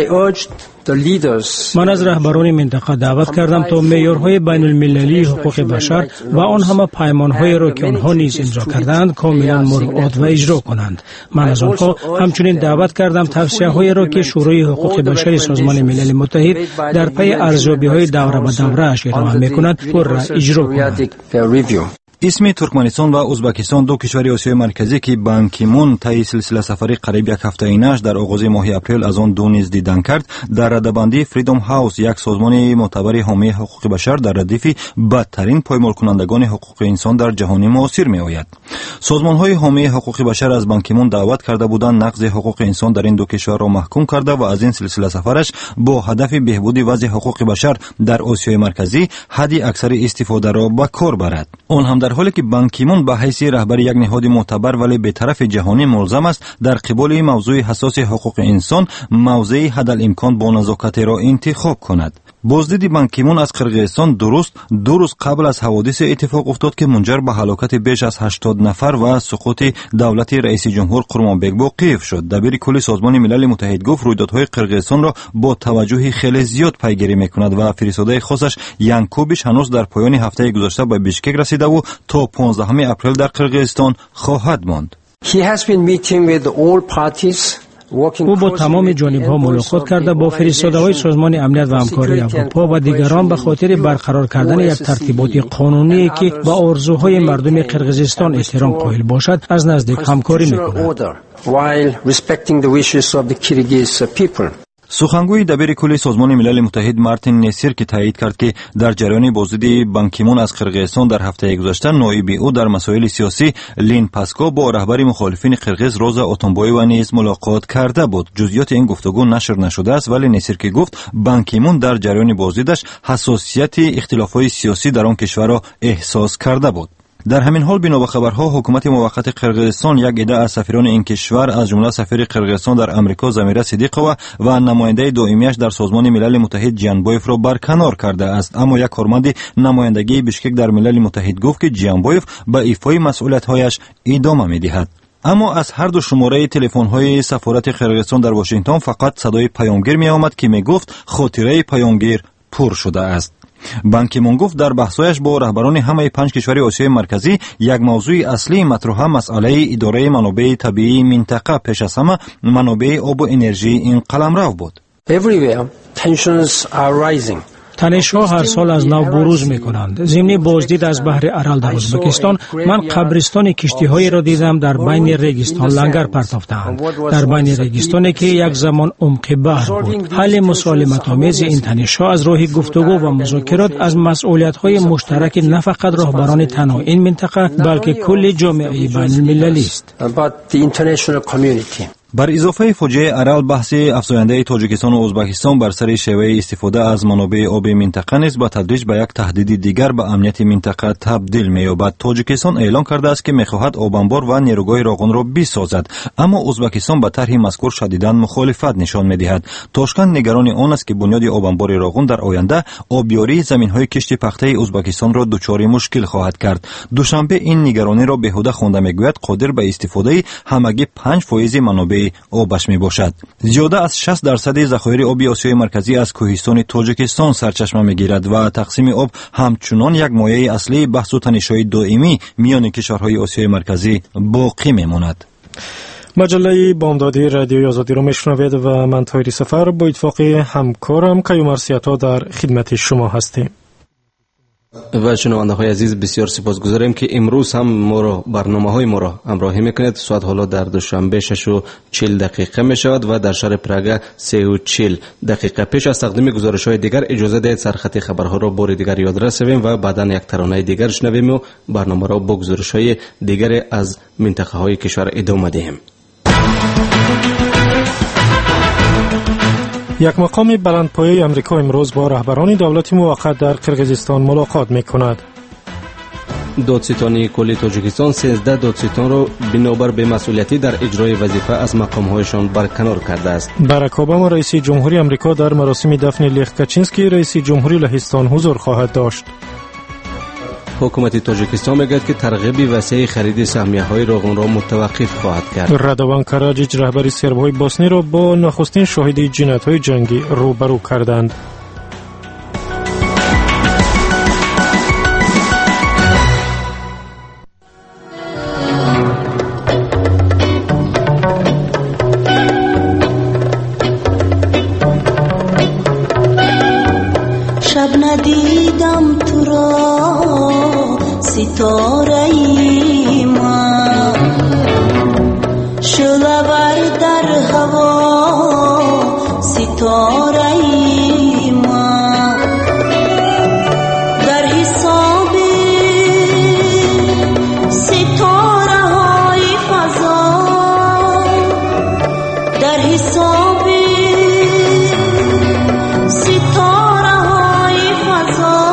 من از رهبران منطقه دعوت کردم تا معیارهای بین المللی حقوق بشر و آن همه پیمان‌هایی را که آنها نیز امضا کردند کاملا مراعات و اجرا کنند. من از آنها همچنین دعوت کردم توصیه‌هایی را که شورای حقوق بشر سازمان ملل متحد در پی ارزیابی‌های دوره به دوره اش ارائه می‌کند پررا اجرا کنند. اسم ترکمنستان و ازبکستان دو کشور آسیای مرکزی که بان کی مون طی سلسله سفری قریب یک هفته اینش در آغاز ماه اپریل از آن دو نیز دیدن کرد در ردبندی فریدم هاوس یک سازمان معتبر حامی حقوق بشر در ردیف بدترین پایمال کنندگان حقوق انسان در جهان معاصر می آید. سازمان های حامی حقوق بشر از بان کی مون دعوت کرده بودند نقض حقوق انسان در این دو کشور را محکوم کرده و از این سلسله سفرش با هدف بهبود وضع حقوق بشر در آسیای مرکزی حد اکثر استفاده را به کار برد. آن هم در حالی که بان کی مون به حیث رهبر یک نهاد معتبر ولی به طرف جهانی ملزم است در قبال موضوع حساس حقوق انسان موضع حدالامکان با نزاکت را انتخاب کند. بازدید بان کی مون از قرقیزستان درست دو روز قبل از حوادث اتفاق افتاد که منجر به هلاکت بیش از هشتاد نفر و سقوط دولت رئیس جمهور قرمانبک قیف شد. دبیر کل سازمان ملل متحد گفت رویدادهای قرقیزستان را با توجه خیلی زیاد پیگیری میکند و فرستاده خاصش یانکوبیچ هنوز در پایان هفته گذشته به بیشکک رسیده و تا پانزدهم اپریل در قرقیزستان خواهد ماند. He has been meeting with all parties. او با تمام جانب‌ها ملاقات کرده با فرستاده‌های سازمان امنیت و همکاری اروپا و دیگران به خاطر برقرار کردن یک ترتیبات قانونی که با آرزوهای مردم قرقیزستان احترام قائل باشد از نزدیک همکاری می‌کند. سخنگوی دبیر کل سازمان ملل متحد مارتین نسیر که تایید کرد که در جریان بازدید بان کی مون از قرقیزستان در هفته گذشته نایب او در مسائل سیاسی لین پاسکو با رهبر مخالفین قرقیز روزا اتونبایوا نیز ملاقات کرده بود. جزئیات این گفتگو نشر نشده است ولی نسیر که گفت بان کی مون در جریان بازدیدش حساسیت اختلافات سیاسی در آن کشور را احساس کرده بود. در همین حال بنا به خبرها حکومت موقت قرقیزستان یک عده از سفیران این کشور از جمله سفیر قرقیزستان در امریکا زمیره صدیقова و نماینده دائمیش در سازمان ملل متحد جیانبایف را برکنار کرده است. اما یک کارمند نمایندگی بیشکک در ملل متحد گفت که جیانبایف به ایفای مسئولیت‌هایش ادامه می‌دهد. اما از هر دو شماره تلفن‌های سفارت قرقیزستان در واشنگتن فقط صدای پیامگیر می‌آمد که می‌گفت خاطره پیامگیر پر شده است. بان کی مون گفت در بحث‌هایش با رهبران همه پنج کشور آسیای مرکزی یک موضوع اصلی مطرح مسئله اداره منابع طبیعی منطقه پیش از همه منابع آب و انرژی این قلمرو بود. Everywhere tensions are rising. تنش‌ها هر سال از نو بروز می‌کنند. ضمن بازدید از بحر ارال در ازبکستان من قبرستان کشتی‌هایی را دیدم در بین ریگستان لنگر پرتافتند. در بین ریگستانی که یک زمان عمق بحر بود. حل مسالمت‌آمیز این تنش‌ها از راه گفتگو و مذاکرات از مسئولیت‌های مشترک نه فقط رهبران تنها این منطقه بلکه کل جامعه بین المللی است. بر اضافه فوجیه ارال بحث افزاینده تاجیکستان و ازبکستان بر سر شیوه استفاده از منابع آب منطقه نیز با تدریج به یک تهدید دیگر به امنیت منطقه تبدیل می‌یابد. تاجیکستان اعلام کرده است که می‌خواهد آب انبار و نیروگاه راغون را بسازد، اما ازبکستان به طرح مذکور شدیداً مخالفت نشان می‌دهد. تاشکند نگران آن است که بنیاد آب انبار راغون در آینده آبیاری زمین‌های کشت پخته ازبکستان را دچار مشکل خواهد کرد. دوشنبه این نگرانی را بیهوده خوانده می‌گوید قادر به استفاده همگی پنج فایز منابع منابع آبش می باشد. زیاده از شصت درصد ذخایر آبی آسیای مرکزی از کوهستان تاجیکستان سرچشمه می گیرد و تقسیم آب همچنان یک مایه اصلی بحث و تنش‌های دائمی میان کشورهای آسیای مرکزی باقی می ماند. مجله بامدادی رادیوی آزادی رو میشنوید و من طاهری سفر با اتفاق همکارم کیومر سیاتا در خدمت شما هستیم. و شنونده های عزیز بسیار سپاسگزاریم که امروز هم ما را برنامه های ما را همراهی میکنید. ساعت حالا در دوشنبه شش و چهل دقیقه می شود و در شهر پراگ سه و چهل دقیقه. پیش از تقدیم گزارش های دیگر اجازه دهید سرخط خبرها را بار دیگر یادرس شویم و بعدا یک ترانه دیگر شنویم و برنامه را با گزارش های دیگر از منطقه های کشور ادامه دهیم. یک مقام بلندپایه امریکا امروز با رهبران دولت موقت در قرقیزستان ملاقات می‌کند. دادستانی کلی تاجیکستان سیزده دادستان را بنابر بی‌مسئولیتی در اجرای وظیفه از مقام‌هایشان برکنار کرده است. باراک اوباما رئیس جمهوری امریکا در مراسم دفن لخ کاچینسکی رئیس جمهوری لهستان حضور خواهد داشت. حکومت تاجیکستان میگوید که ترغیب وسیع خرید سهمیه‌های روغن را متوقف خواهد کرد. رادوان کاراجیچ رهبر سرب‌های بوسنی را با نخستین شاهد جنایت‌های جنگی روبرو کردند. شب ندیدم تو را ستاره ای من شعله‌ور در هوا ستاره ای من در حساب ستاره های فضا در حساب ستاره های فضا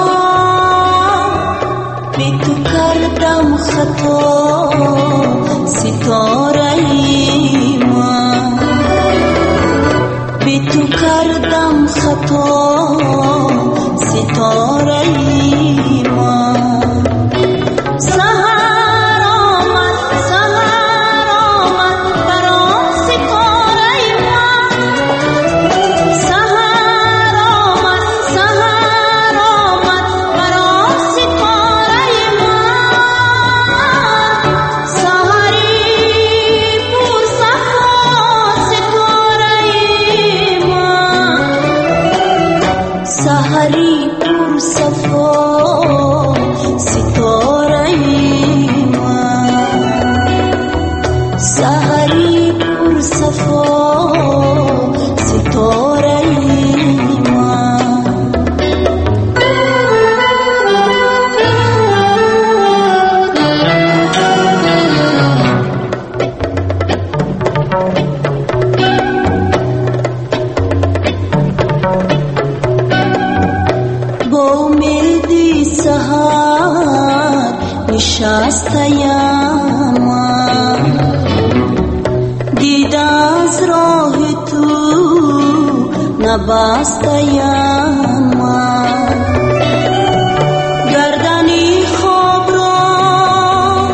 بی تو کردم خطا ستاره ای من بی تو کردم خطا ستاره ای من سحر آمد سحر آمد برام ستاره ای من سحر آمد سحر آمد برام ستاره ای من سحری پر صفا ستاره ای من سحری پر صفا ستاره ای من سحری پر صفا ستاره ای من با امیدی سحر نشسته‌ام من دیده از راه تو نبسته‌ام من گردنی خواب را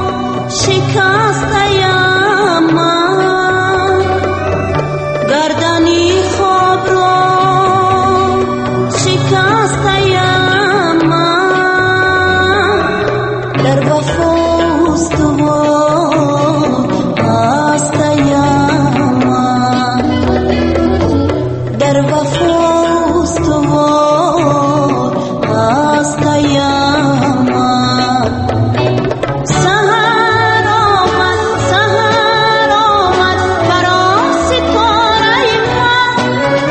شکسته‌ام من گردنی خواب را شکسته‌ام من در وفا استوار هسته‌ام من در وفا استوار هسته‌ام من سحر آمد سحر آمد برام ستاره ای من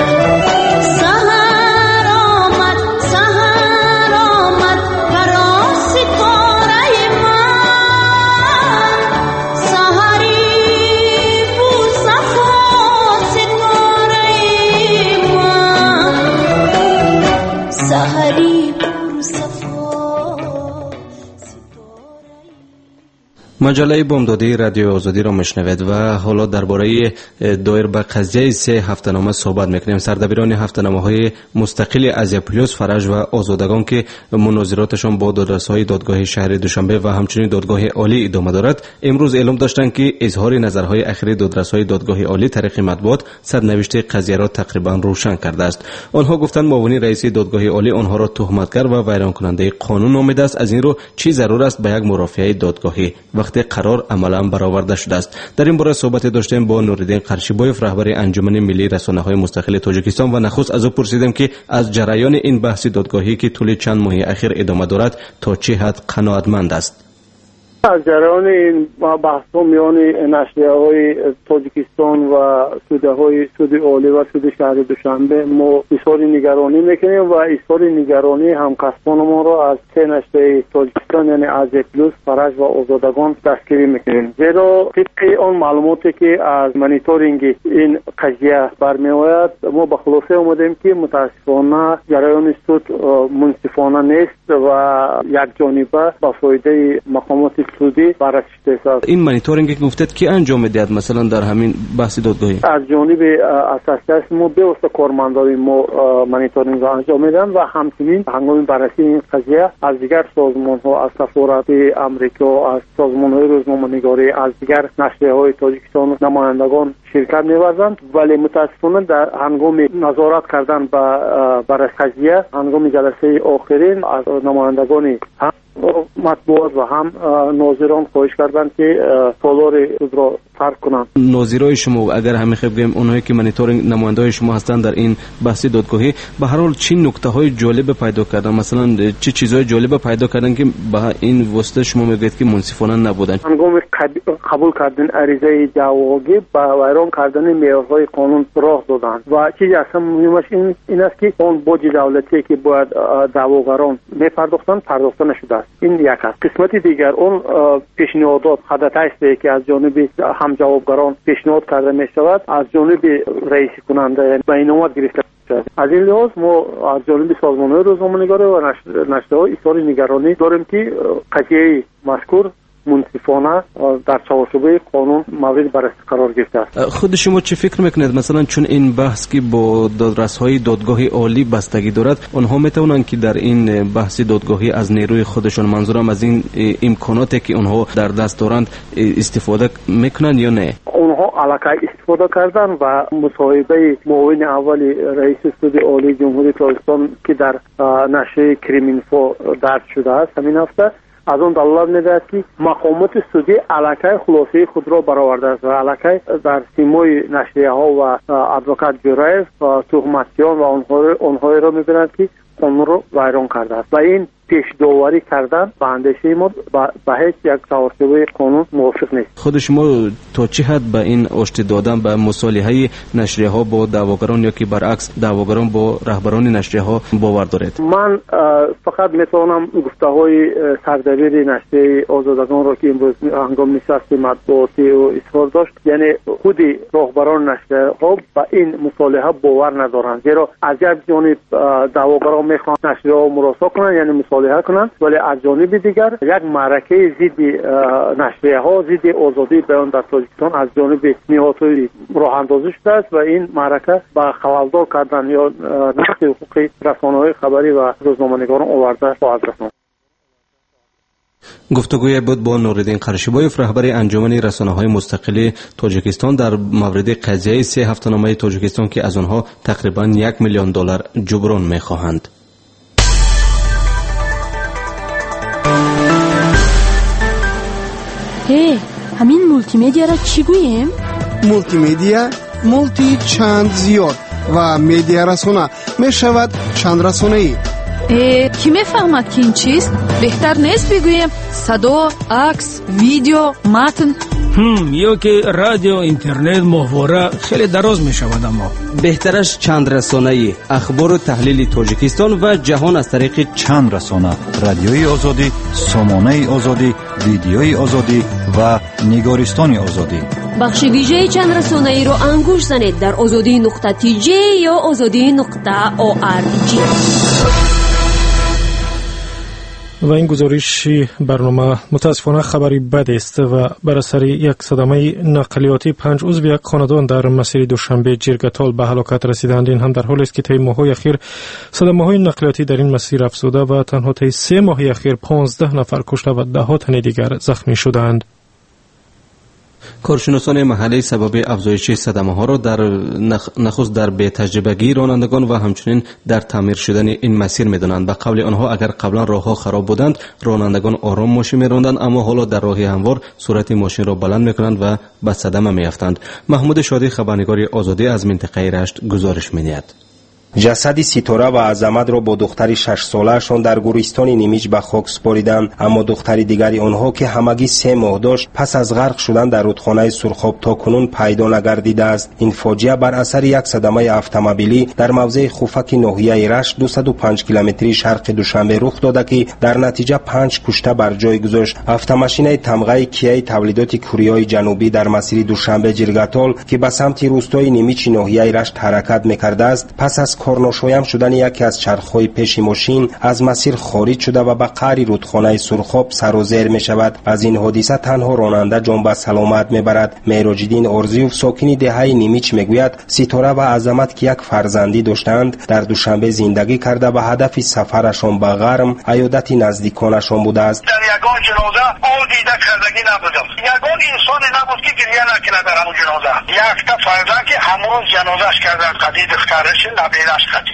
سحر آمد سحر آمد برام ستاره ای من سحری پر صفا ستاره ای من سحری پر صفا مجله بامدادی رادیو آزادی را میشنوید و حالا درباره دایر به قضیه سه هفته‌نامه صحبت میکنیم. سردبیران هفته‌نامه‌های مستقل ازیا پلاس، فرج و آزادگان که مناظراتشان با دادرس‌های دادگاه شهر دوشنبه و همچنین دادگاه عالی ادامه دارد، امروز اعلام داشتند که اظهار نظرهای اخیر دادرس‌های دادگاه عالی طریق مطبوعات سرنوشت قضیه را تقریبا روشن کرده است. آنها گفتند معاون رئیس دادگاه عالی آنها را تهمتگر و ویران کننده قانون نامیده است. از این رو چی ضرور است به یک مرافعه دادگاهی وقتی قرار عملا برآورده شده است؟ در این باره صحبت داشتیم با نوریدین قرشیبایف، رهبر انجمن ملی رسانه‌های مستقل تاجیکستان، و نخست از او پرسیدیم که از جریان این بحث دادگاهی که طول چند ماه اخیر ادامه دارد تا چه حد قناعتمند است. از جریان این بحث‌ها میان نشریه‌های تاجیکستان و سودهای سود عالی و سود شهر دوشنبه ما اظهار نگرانی میکنیم و اظهار نگرانی همکاسبان ما را از سه نشریه تاجیکستان یعنی ازیا پلاس، فرج و آزادگان دستگیری میکنیم. زیرا طبق آن معلوماتی که از مانیتورینگ این قضیه برمیآید ما به خلاصه آمدیم که متاسفانه جریان سود منصفانه نیست و یک جانبه به فایده مقامات سودی بررسی شده است. این مانیتورینگ که گفتید که انجام میدهد مثلا در همین بحث دادگاهی از جانب اساسیت ما به واسطه کارمندان ما مانیتورینگ را انجام میدن و همچنین هنگام بررسی این قضیه از دیگر سازمان ها، از سفارت امریکا، از سازمان های روزنامه‌نگاری، از دیگر نشریه های تاجیکستان نمایندگان شرکت می‌ورزند، ولی متاسفانه در هنگام نظارت کردن به بررسی قضیه هنگام جلسه آخرین از نمایندگان هم مطبوعات و هم ناظران خواهش کردند که تالار خود را ترک کنند. ناظرای شما اگر همین خب بگیم اونایی که مانیتورینگ نماینده‌های شما هستند در این بحث دادگاهی، به هر حال چه نکته‌های جالب پیدا کردن؟ مثلا چه چیزهای جالب پیدا کردن که به این واسطه شما میگید که منصفانه نبودن؟ هنگام قبول کردن عریضه دعواگی با ویران کردن معیارهای قانون راه دادند و چیزی اصلا مهمش این این است که اون بوج دولتی که باید دعواگران میپرداختند پرداخته نشده است. این یک است. قسمت دیگر اون پیشنهادات خدمات که از جانب هم جوابگران پیشنهاد کرده می شود از جانب رئیس کننده بیانات گرفته شد. از این لحاظ ما از جانب سازمان‌های روزنامه‌نگاری و نشریه‌های اظهار نگرانی داریم که قضیه مذکور منصفانه در چارچوب قانون مورد بررسی قرار گرفته است. خود شما چه فکر میکنید مثلا چون این بحث که با دادرس‌های دادگاه عالی بستگی دارد، آنها میتونن که در این بحث دادگاهی از نیروی خودشون، منظورم از این امکاناتی که آنها در دست دارند، استفاده میکنن یا نه؟ آنها علاقه استفاده کردن و مصاحبه معاون اول رئیس سود عالی جمهوری تاجیکستان که در نشریه کریمینفو درج شده است همین هفته، از اون دلالت می‌دهد که مقامات سودی علاقه خلاصه خود را برآورده است و علاقه در سیمای نشریه ها و ادوکات جرایف و تهمتیان و آنها را می‌بینند که قانون را ویران کرده است و این پیش داوری کردن به اندیشه ما به هیچ یک چارچوب قانون موافق نیست. خود شما تا چه حد به این آشتی دادن به مصالحه نشریه ها با دعواگران یا که برعکس دعواگران با رهبران نشریه ها باور دارید؟ من فقط میتونم گفته های سردبیر نشریه آزادگان را که امروز هنگام نشست مطبوعاتی و اظهار داشت، یعنی خود رهبران نشریه ها به این مصالحه باور ندارند، زیرا از یک جانب دعواگران میخوان نشریه ها مراسا کنند یعنی مصالحه کنند، ولی از جانب دیگر یک معرکه ضد نشریه ها، ضد آزادی بیان در تاجیکستان از جانب نهادهای راه اندازی شده است و این معرکه به خللدار کردن یا نقض حقوق رسانه‌های خبری و روزنامه‌نگاران آورده خواهد رساند. گفتگوی بود با نوریدین قرشیبایف، رهبر انجمن رسانه‌های مستقل تاجیکستان در مورد قضیه سه هفته‌نامه تاجیکستان که از آنها تقریبا یک میلیون دلار جبران می‌خواهند. هی همین مولتی میدیا را چی گوییم؟ مولتی میدیا مولتی چند زیاد و میدیا رسانه می شود چند رسانه ای. کی میفهمد که این چیست؟ بهتر نیست بگوییم صدا، عکس، ویدیو، متن؟ هم یا که رادیو، اینترنت، محوره خیلی دراز می شود، اما بهترش چند رسانه‌ای، اخبار و تحلیل تاجیکستان و جهان از طریق چند رسانه: رادیوی آزادی، سامانه آزادی، ویدیوی آزادی و نگارستان آزادی. بخش ویژه چند رسانه‌ای رو انگوش زنید در آزادی نقطه تی جی یا آزادی نقطه او آر جی. و این گزارش برنامه متاسفانه خبری بد است و بر اثر یک صدمه نقلیاتی پنج عضو یک خاندان در مسیر دوشنبه جرگتال به هلاکت رسیدند. این هم در حالی است که طی ماه‌های اخیر صدمه‌های نقلیاتی در این مسیر افزوده و تنها طی سه ماه اخیر پانزده نفر کشته و ده ها تن دیگر زخمی شدند. کارشناسان محلی سبب افزایش صدمه ها را در نخست در بی تجربگی رانندگان و همچنین در تعمیر شدن این مسیر می‌دانند. به قول آنها اگر قبلا راه‌ها خراب بودند رانندگان آرام ماشین می‌راندند، اما حالا در راه هموار سرعت ماشین را بلند می‌کنند و به صدمه می‌افتند. محمود شادی خبرنگار آزادی از منطقه رشت گزارش می‌دهد. جسد ستاره و عظمت را با دختر شش ساله‌شان در گورستان نیمیج به خاک سپاریدند، اما دختر دیگری آنها که همگی سه ماه داشت پس از غرق شدن در رودخانه سرخاب تا کنون پیدا نگردیده است. این فاجعه بر اثر یک صدمه اتومبیلی در موضع خوفک ناحیه رشت دویست و پنج کیلومتری شرق دوشنبه رخ داده که در نتیجه پنج کشته بر جای گذاشت. اتوماشین تمغه کیای تولیدات کره جنوبی در مسیر دوشنبه جرگتال که به سمت روستای نیمیج ناحیه رشت حرکت می‌کرده است، پس از کارناشایم شدن یکی از چرخ‌های پیش ماشین از مسیر خارج شده و به قعر رودخانه سرخاب سر و زیر می‌شود. از این حادثه تنها راننده جان به سلامت می‌برد. مهراج‌الدین ارزیوف ساکن دهه نیمیج میگوید ستاره و عظمت که یک فرزندی داشتند در دوشنبه زندگی کرده و هدف سفرشان به غرم عیادت نزدیکانشان بوده است. در یگان جنازه آن دیده کردگی نبودم. یگان انسانی نبود که گریه نکنه در همون جنازه. یک تا فرزند که همون جنازه‌اش کردن قدید دخترش نبیده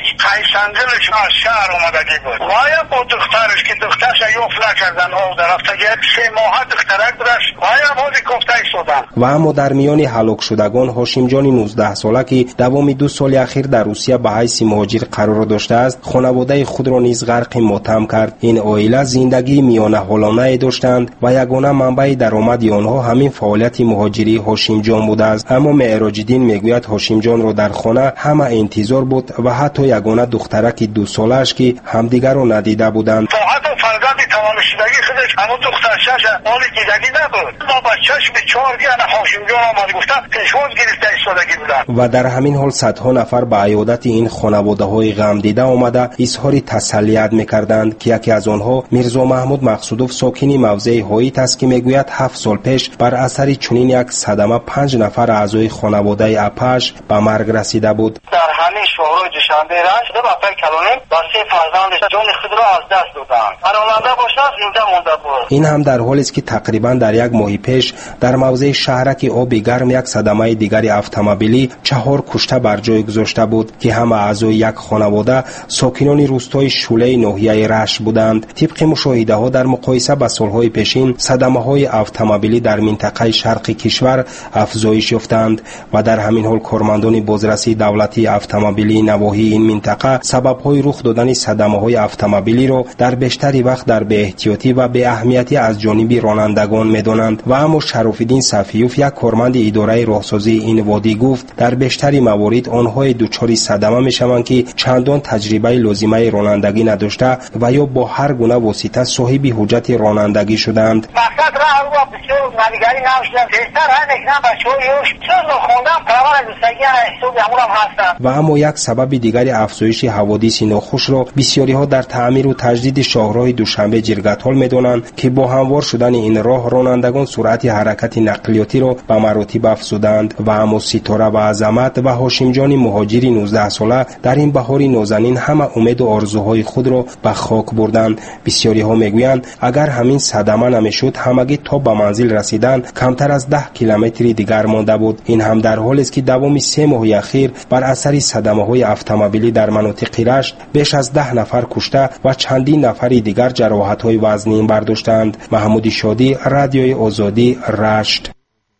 قیسندلش از شهر اومدگی بود و یا با دخترش که دخترش یوف نکردن او در هفتگی سه ماه دخترک بودش و یا بازی کفته ایستادن. و اما در میان هلاک شدگان هاشم جان نوزده ساله که دوام دو سال اخیر در روسیه به حیث مهاجر قرار داشته است خانواده خود را نیز غرق ماتم کرد. این عائله زندگی میانه حالانه داشتند و یگانه منبع درآمد آنها همین فعالیت مهاجری هاشم جان بوده است. اما معراج‌الدین میگوید هاشم جان را در خانه همه انتظار بود و حتی یگانه دخترک دو سالش که همدیگر رو ندیده بودند. حتی فرزند تمام شدگی خودش همون دخترش مال دیدگی نبود. ما بچه‌ش به چهار دیانه هاشم جان آمد گفتن پیشواز گرفته ایستادگی بودن. و در همین حال صدها نفر به عیادت این خانواده‌های غم دیده آمده اظهار تسلیت می‌کردند که یکی از آنها میرزا محمود مقصودوف ساکن موضع هاییت است که میگوید هفت سال پیش بر اثر چنین یک صدمه پنج نفر اعضای خانواده اپش به مرگ رسیده بود. در همین شهرهای دوشنبه رشت دو نفر کلانیم و سه فرزندش جان خود را از دست دادند. راننده باشد زنده مونده بود. این هم در حالی است که تقریبا در یک ماه پیش در موضع شهرک آب گرم یک صدمه دیگری اتومبیلی چهار کشته بر جای گذاشته بود که همه اعضای یک خانواده ساکنان روستای شوله ناحیه رشت بودند. طبق مشاهده ها در مقایسه با سالهای پیشین صدمه های اتومبیلی در منطقه شرق کشور افزایش یافتند و در همین حال کارمندان بازرسی دولتی اتومبیلی نواحی این منطقه سبب‌های رخ دادن صدمه‌های اتومبیلی را در بیشتری وقت در بی احتیاطی و بی اهمیتی از جانب رانندگان می‌دانند. و اما شرف‌الدین صفیوف یک کارمند اداره راهسازی این وادی گفت در بیشتری موارد آنها دچار صدمه می‌شوند که چندان تجربه لازمه رانندگی نداشته و یا با هر گونه واسطه صاحب حجت رانندگی شدند. مقصد راه رو بسیار نگاری نمی‌شدن. بهتر همین بچه‌هایش چون خوندم پروانه دوستگی احساس همون هستند. و اما یک سبب دیگری افزایش حوادث ناخوش را بسیاری ها در تعمیر و تجدید شاهراه دوشنبه جرگتال می‌دانند که با هموار شدن این راه رانندگان سرعت حرکت نقلیاتی را به مراتب افزودند. و اما ستاره و عظمت و هاشم جان مهاجری نوزده ساله در این بهار نازنین همه امید و آرزوهای خود را به خاک بردند. بسیاری ها میگویند اگر همین صدمه نمیشد همگی تا به منزل رسیدن کمتر از ده کیلومتر دیگر مانده بود. این هم در حالی است که دوام سه ماه اخیر بر اثر صدمه‌های اتومبیلی در مناطق رشت بیش از ده نفر کشته و چندین نفر دیگر جراحت‌های وزنی برداشتند. محمود شادی، رادیوی آزادی، رشت.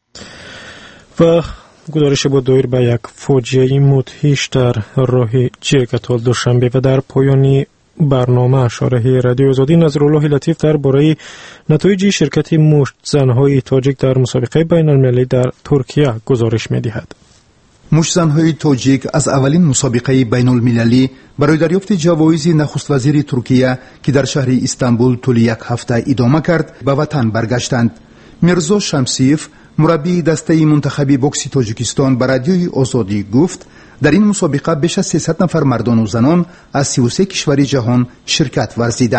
و گزارش بود دایر به یک فاجعه مدهش در راه جرگتال دوشنبه. و در پایانی برنامه شارحه رادیو آزادی نظرالله لطیف درباره نتایج شرکت مشت زن‌های تاجیک در مسابقه بین المللی در ترکیه گزارش می‌دهد. مشت زن‌های تاجیک از اولین مسابقه بین المللی برای دریافت جوایز نخست وزیر ترکیه که در شهر استانبول طول یک هفته ادامه کرد به وطن برگشتند. میرزا شمسیف مربی دسته منتخب بوکس تاجیکستان به رادیوی آزادی گفت در این مسابقه بیش از سیصد نفر مردان و زنان از سی و سه کشور جهان شرکت ورزیدند.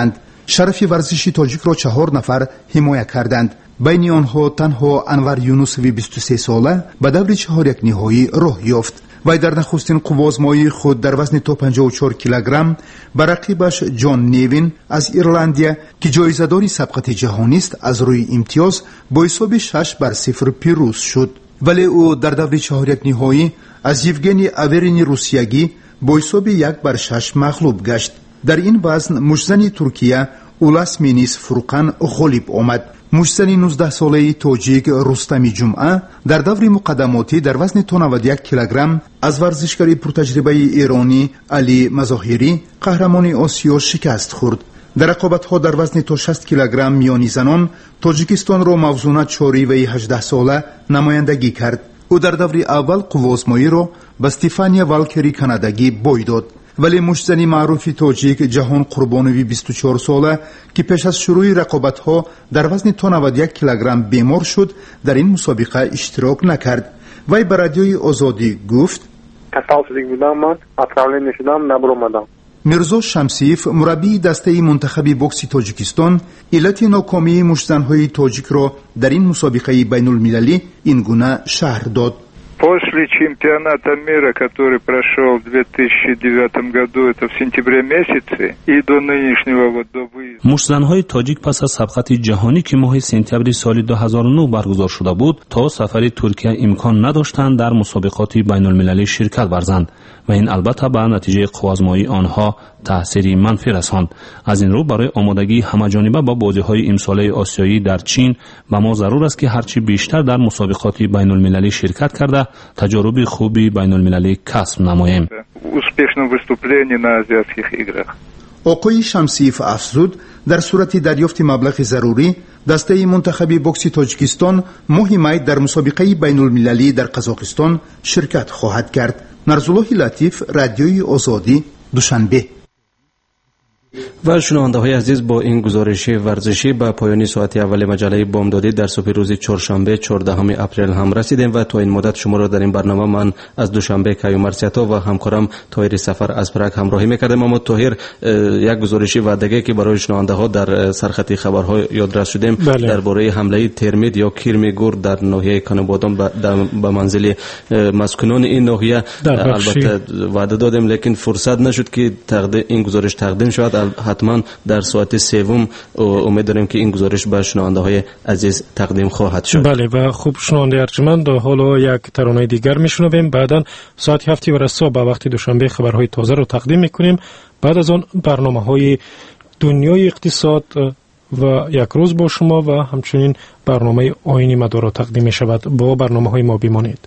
شرف ورزشی تاجیک را چهار نفر حمایت کردند. بین آنها تنها انور یونوسوی بیست و سه ساله به دور چهار یک نهایی راه یافت. وی در نخستین قوازمایی خود در وزن تا پنجاه و چهار کیلوگرم به رقیبش جان نیوین از ایرلندیا که جایزه‌دار سبقت جهانی است از روی امتیاز با حساب شش بر صفر پیروز شد. ولی او در دور چهار یک نهایی از یوگنی آورینی روسیایی با حساب یک بر شش مغلوب گشت. در این وزن مشزن ترکیه اولاس مینیس فرقان غالب آمد. مشزن نوزده ساله تاجیک رستمی جمعه در دور مقدماتی در وزن تا نود و یک کیلوگرم از ورزشکار پرتجربه ایرانی علی مظاهری قهرمان آسیا شکست خورد. در رقابت‌ها در وزن تا شصت کیلوگرم میانی زنان تاجیکستان را موزون چاری و هجده ساله نمایندگی کرد. او در دور اول قوازمایی را به استفانیا والکری کانادایی بای داد. ولی مشزنی معروف تاجیک جهان قربانوی بیست و چهار ساله که پیش از شروع رقابت‌ها در وزن تا نود و یک کیلوگرم بیمار شد در این مسابقه اشتراک نکرد. وی به رادیوی آزادی گفت: تصاویری بودم، من اطرالی نشدم، نبرم. میرزا شمسیف مربی دسته منتخب بوکس تاجیکستان علت ناکامی مشزن‌های تاجیک را در این مسابقه بین‌المللی این گونه شرح داد: После чемпионата мира, который прошел в две тысячи девятом году, это в сентябре месяце, и до нынешнего вот до выезда. مشزن‌های تاجیک پس از سبقت جهانی که ماه سپتامبر سال دو هزار و نه برگزار شده بود، تا سفر ترکیه امکان نداشتند در مسابقات بین‌المللی شرکت ورزند و این البته به نتیجه قوازمایی آنها تأثیری منفی رساند. از این رو برای آمادگی همه‌جانبه با بازی‌های امساله آسیایی در چین و ما ضرور است که هرچی بیشتر در مسابقات بین‌المللی شرکت کرده تجارب خوبی بین‌المللی کسب نماییم. успешном выступлении на азиатских играх. آقای شمسیف افزود در صورت دریافت مبلغ ضروری دسته منتخب بوکس تاجیکستان ماه می در مسابقه بین‌المللی در قزاقستان شرکت خواهد کرد. نرزالله لطیف، رادیوی آزادی، دوشنبه. و شنونده های عزیز، با این گزارش ورزشی به پایان ساعت اول مجله بامدادی در صبح روز چهارشنبه چهاردهم اپریل هم رسیدیم و تا این مدت شما را در این برنامه من از دوشنبه کیومرث سیاتا و همکارم طاهر سفر از پراگ همراهی میکردیم. اما طاهر، یک گزارش ودگی که برای شنونده ها در سرخط خبرها یادداشت شدیم درباره حمله ترمید یا کیرمیگور در ناحیه کنبادان به منزل مسکنان این ناحیه البته وعده دادیم، لیکن فرصت نشد که تقدیم این گزارش تقدیم شود. حتما در ساعت سوم امید داریم که این گزارش به شنونده های عزیز تقدیم خواهد شد. بله و خوب شنونده ارجمند، حالا یک ترانه دیگر میشنویم. بعدا ساعت هفت و صبح به وقت دوشنبه خبرهای تازه رو تقدیم میکنیم. بعد از آن برنامه های دنیای اقتصاد و یک روز با شما و همچنین برنامه آیین مدارا تقدیم می شود. با برنامه های ما بمانید.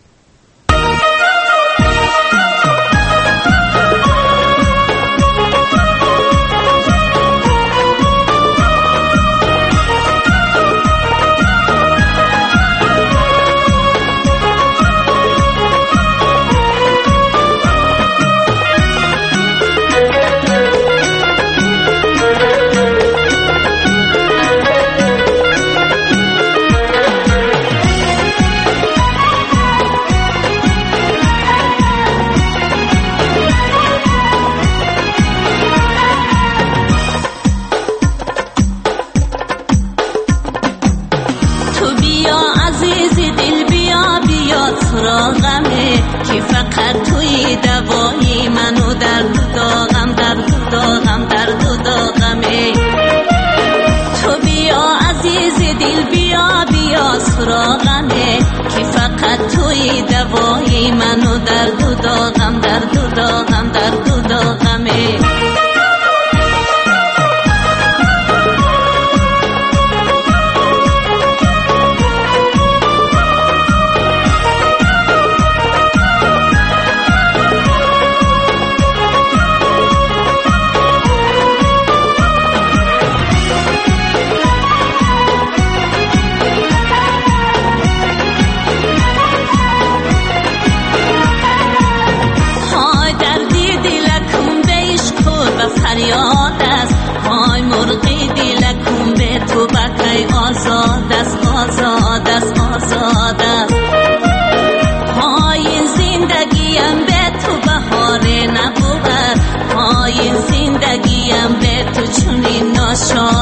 زندگیم به تو چونی ناشاد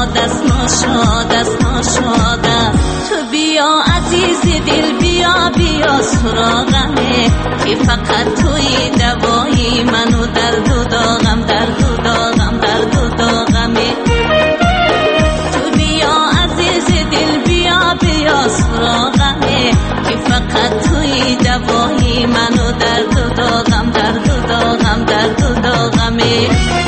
سراغمه که فقط توی دوایی منو درد و داغم درد و داغم درد و داغمه تو بیا عزیز دل بیا بیا سراغمه که فقط توی دوایی منو درد و داغم درد و داغم درد و داغمه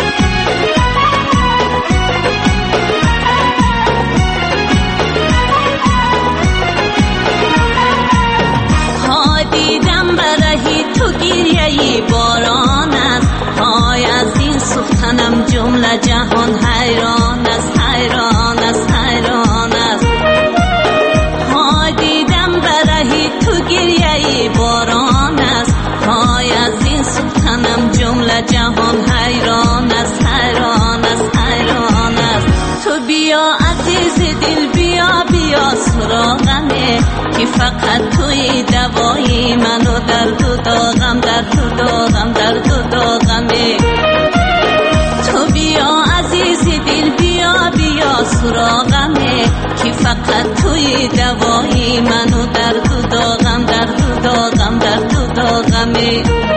باران است های از این سوختنم جمله جهان حیران است حیران است حیران است های دیدم برهی تو گریه باران است های از این سوختنم جمله جهان حیران است حیران است حیران است تو بیا عزیز دل بیا بیا سراغمه که فقط توی دوایی منو درد و داغم درد و داغم درد و داغمه تو بیا عزیز دل بیا بیا سراغمه که فقط توی دوایی منو درد و داغم درد و داغم درد و داغمه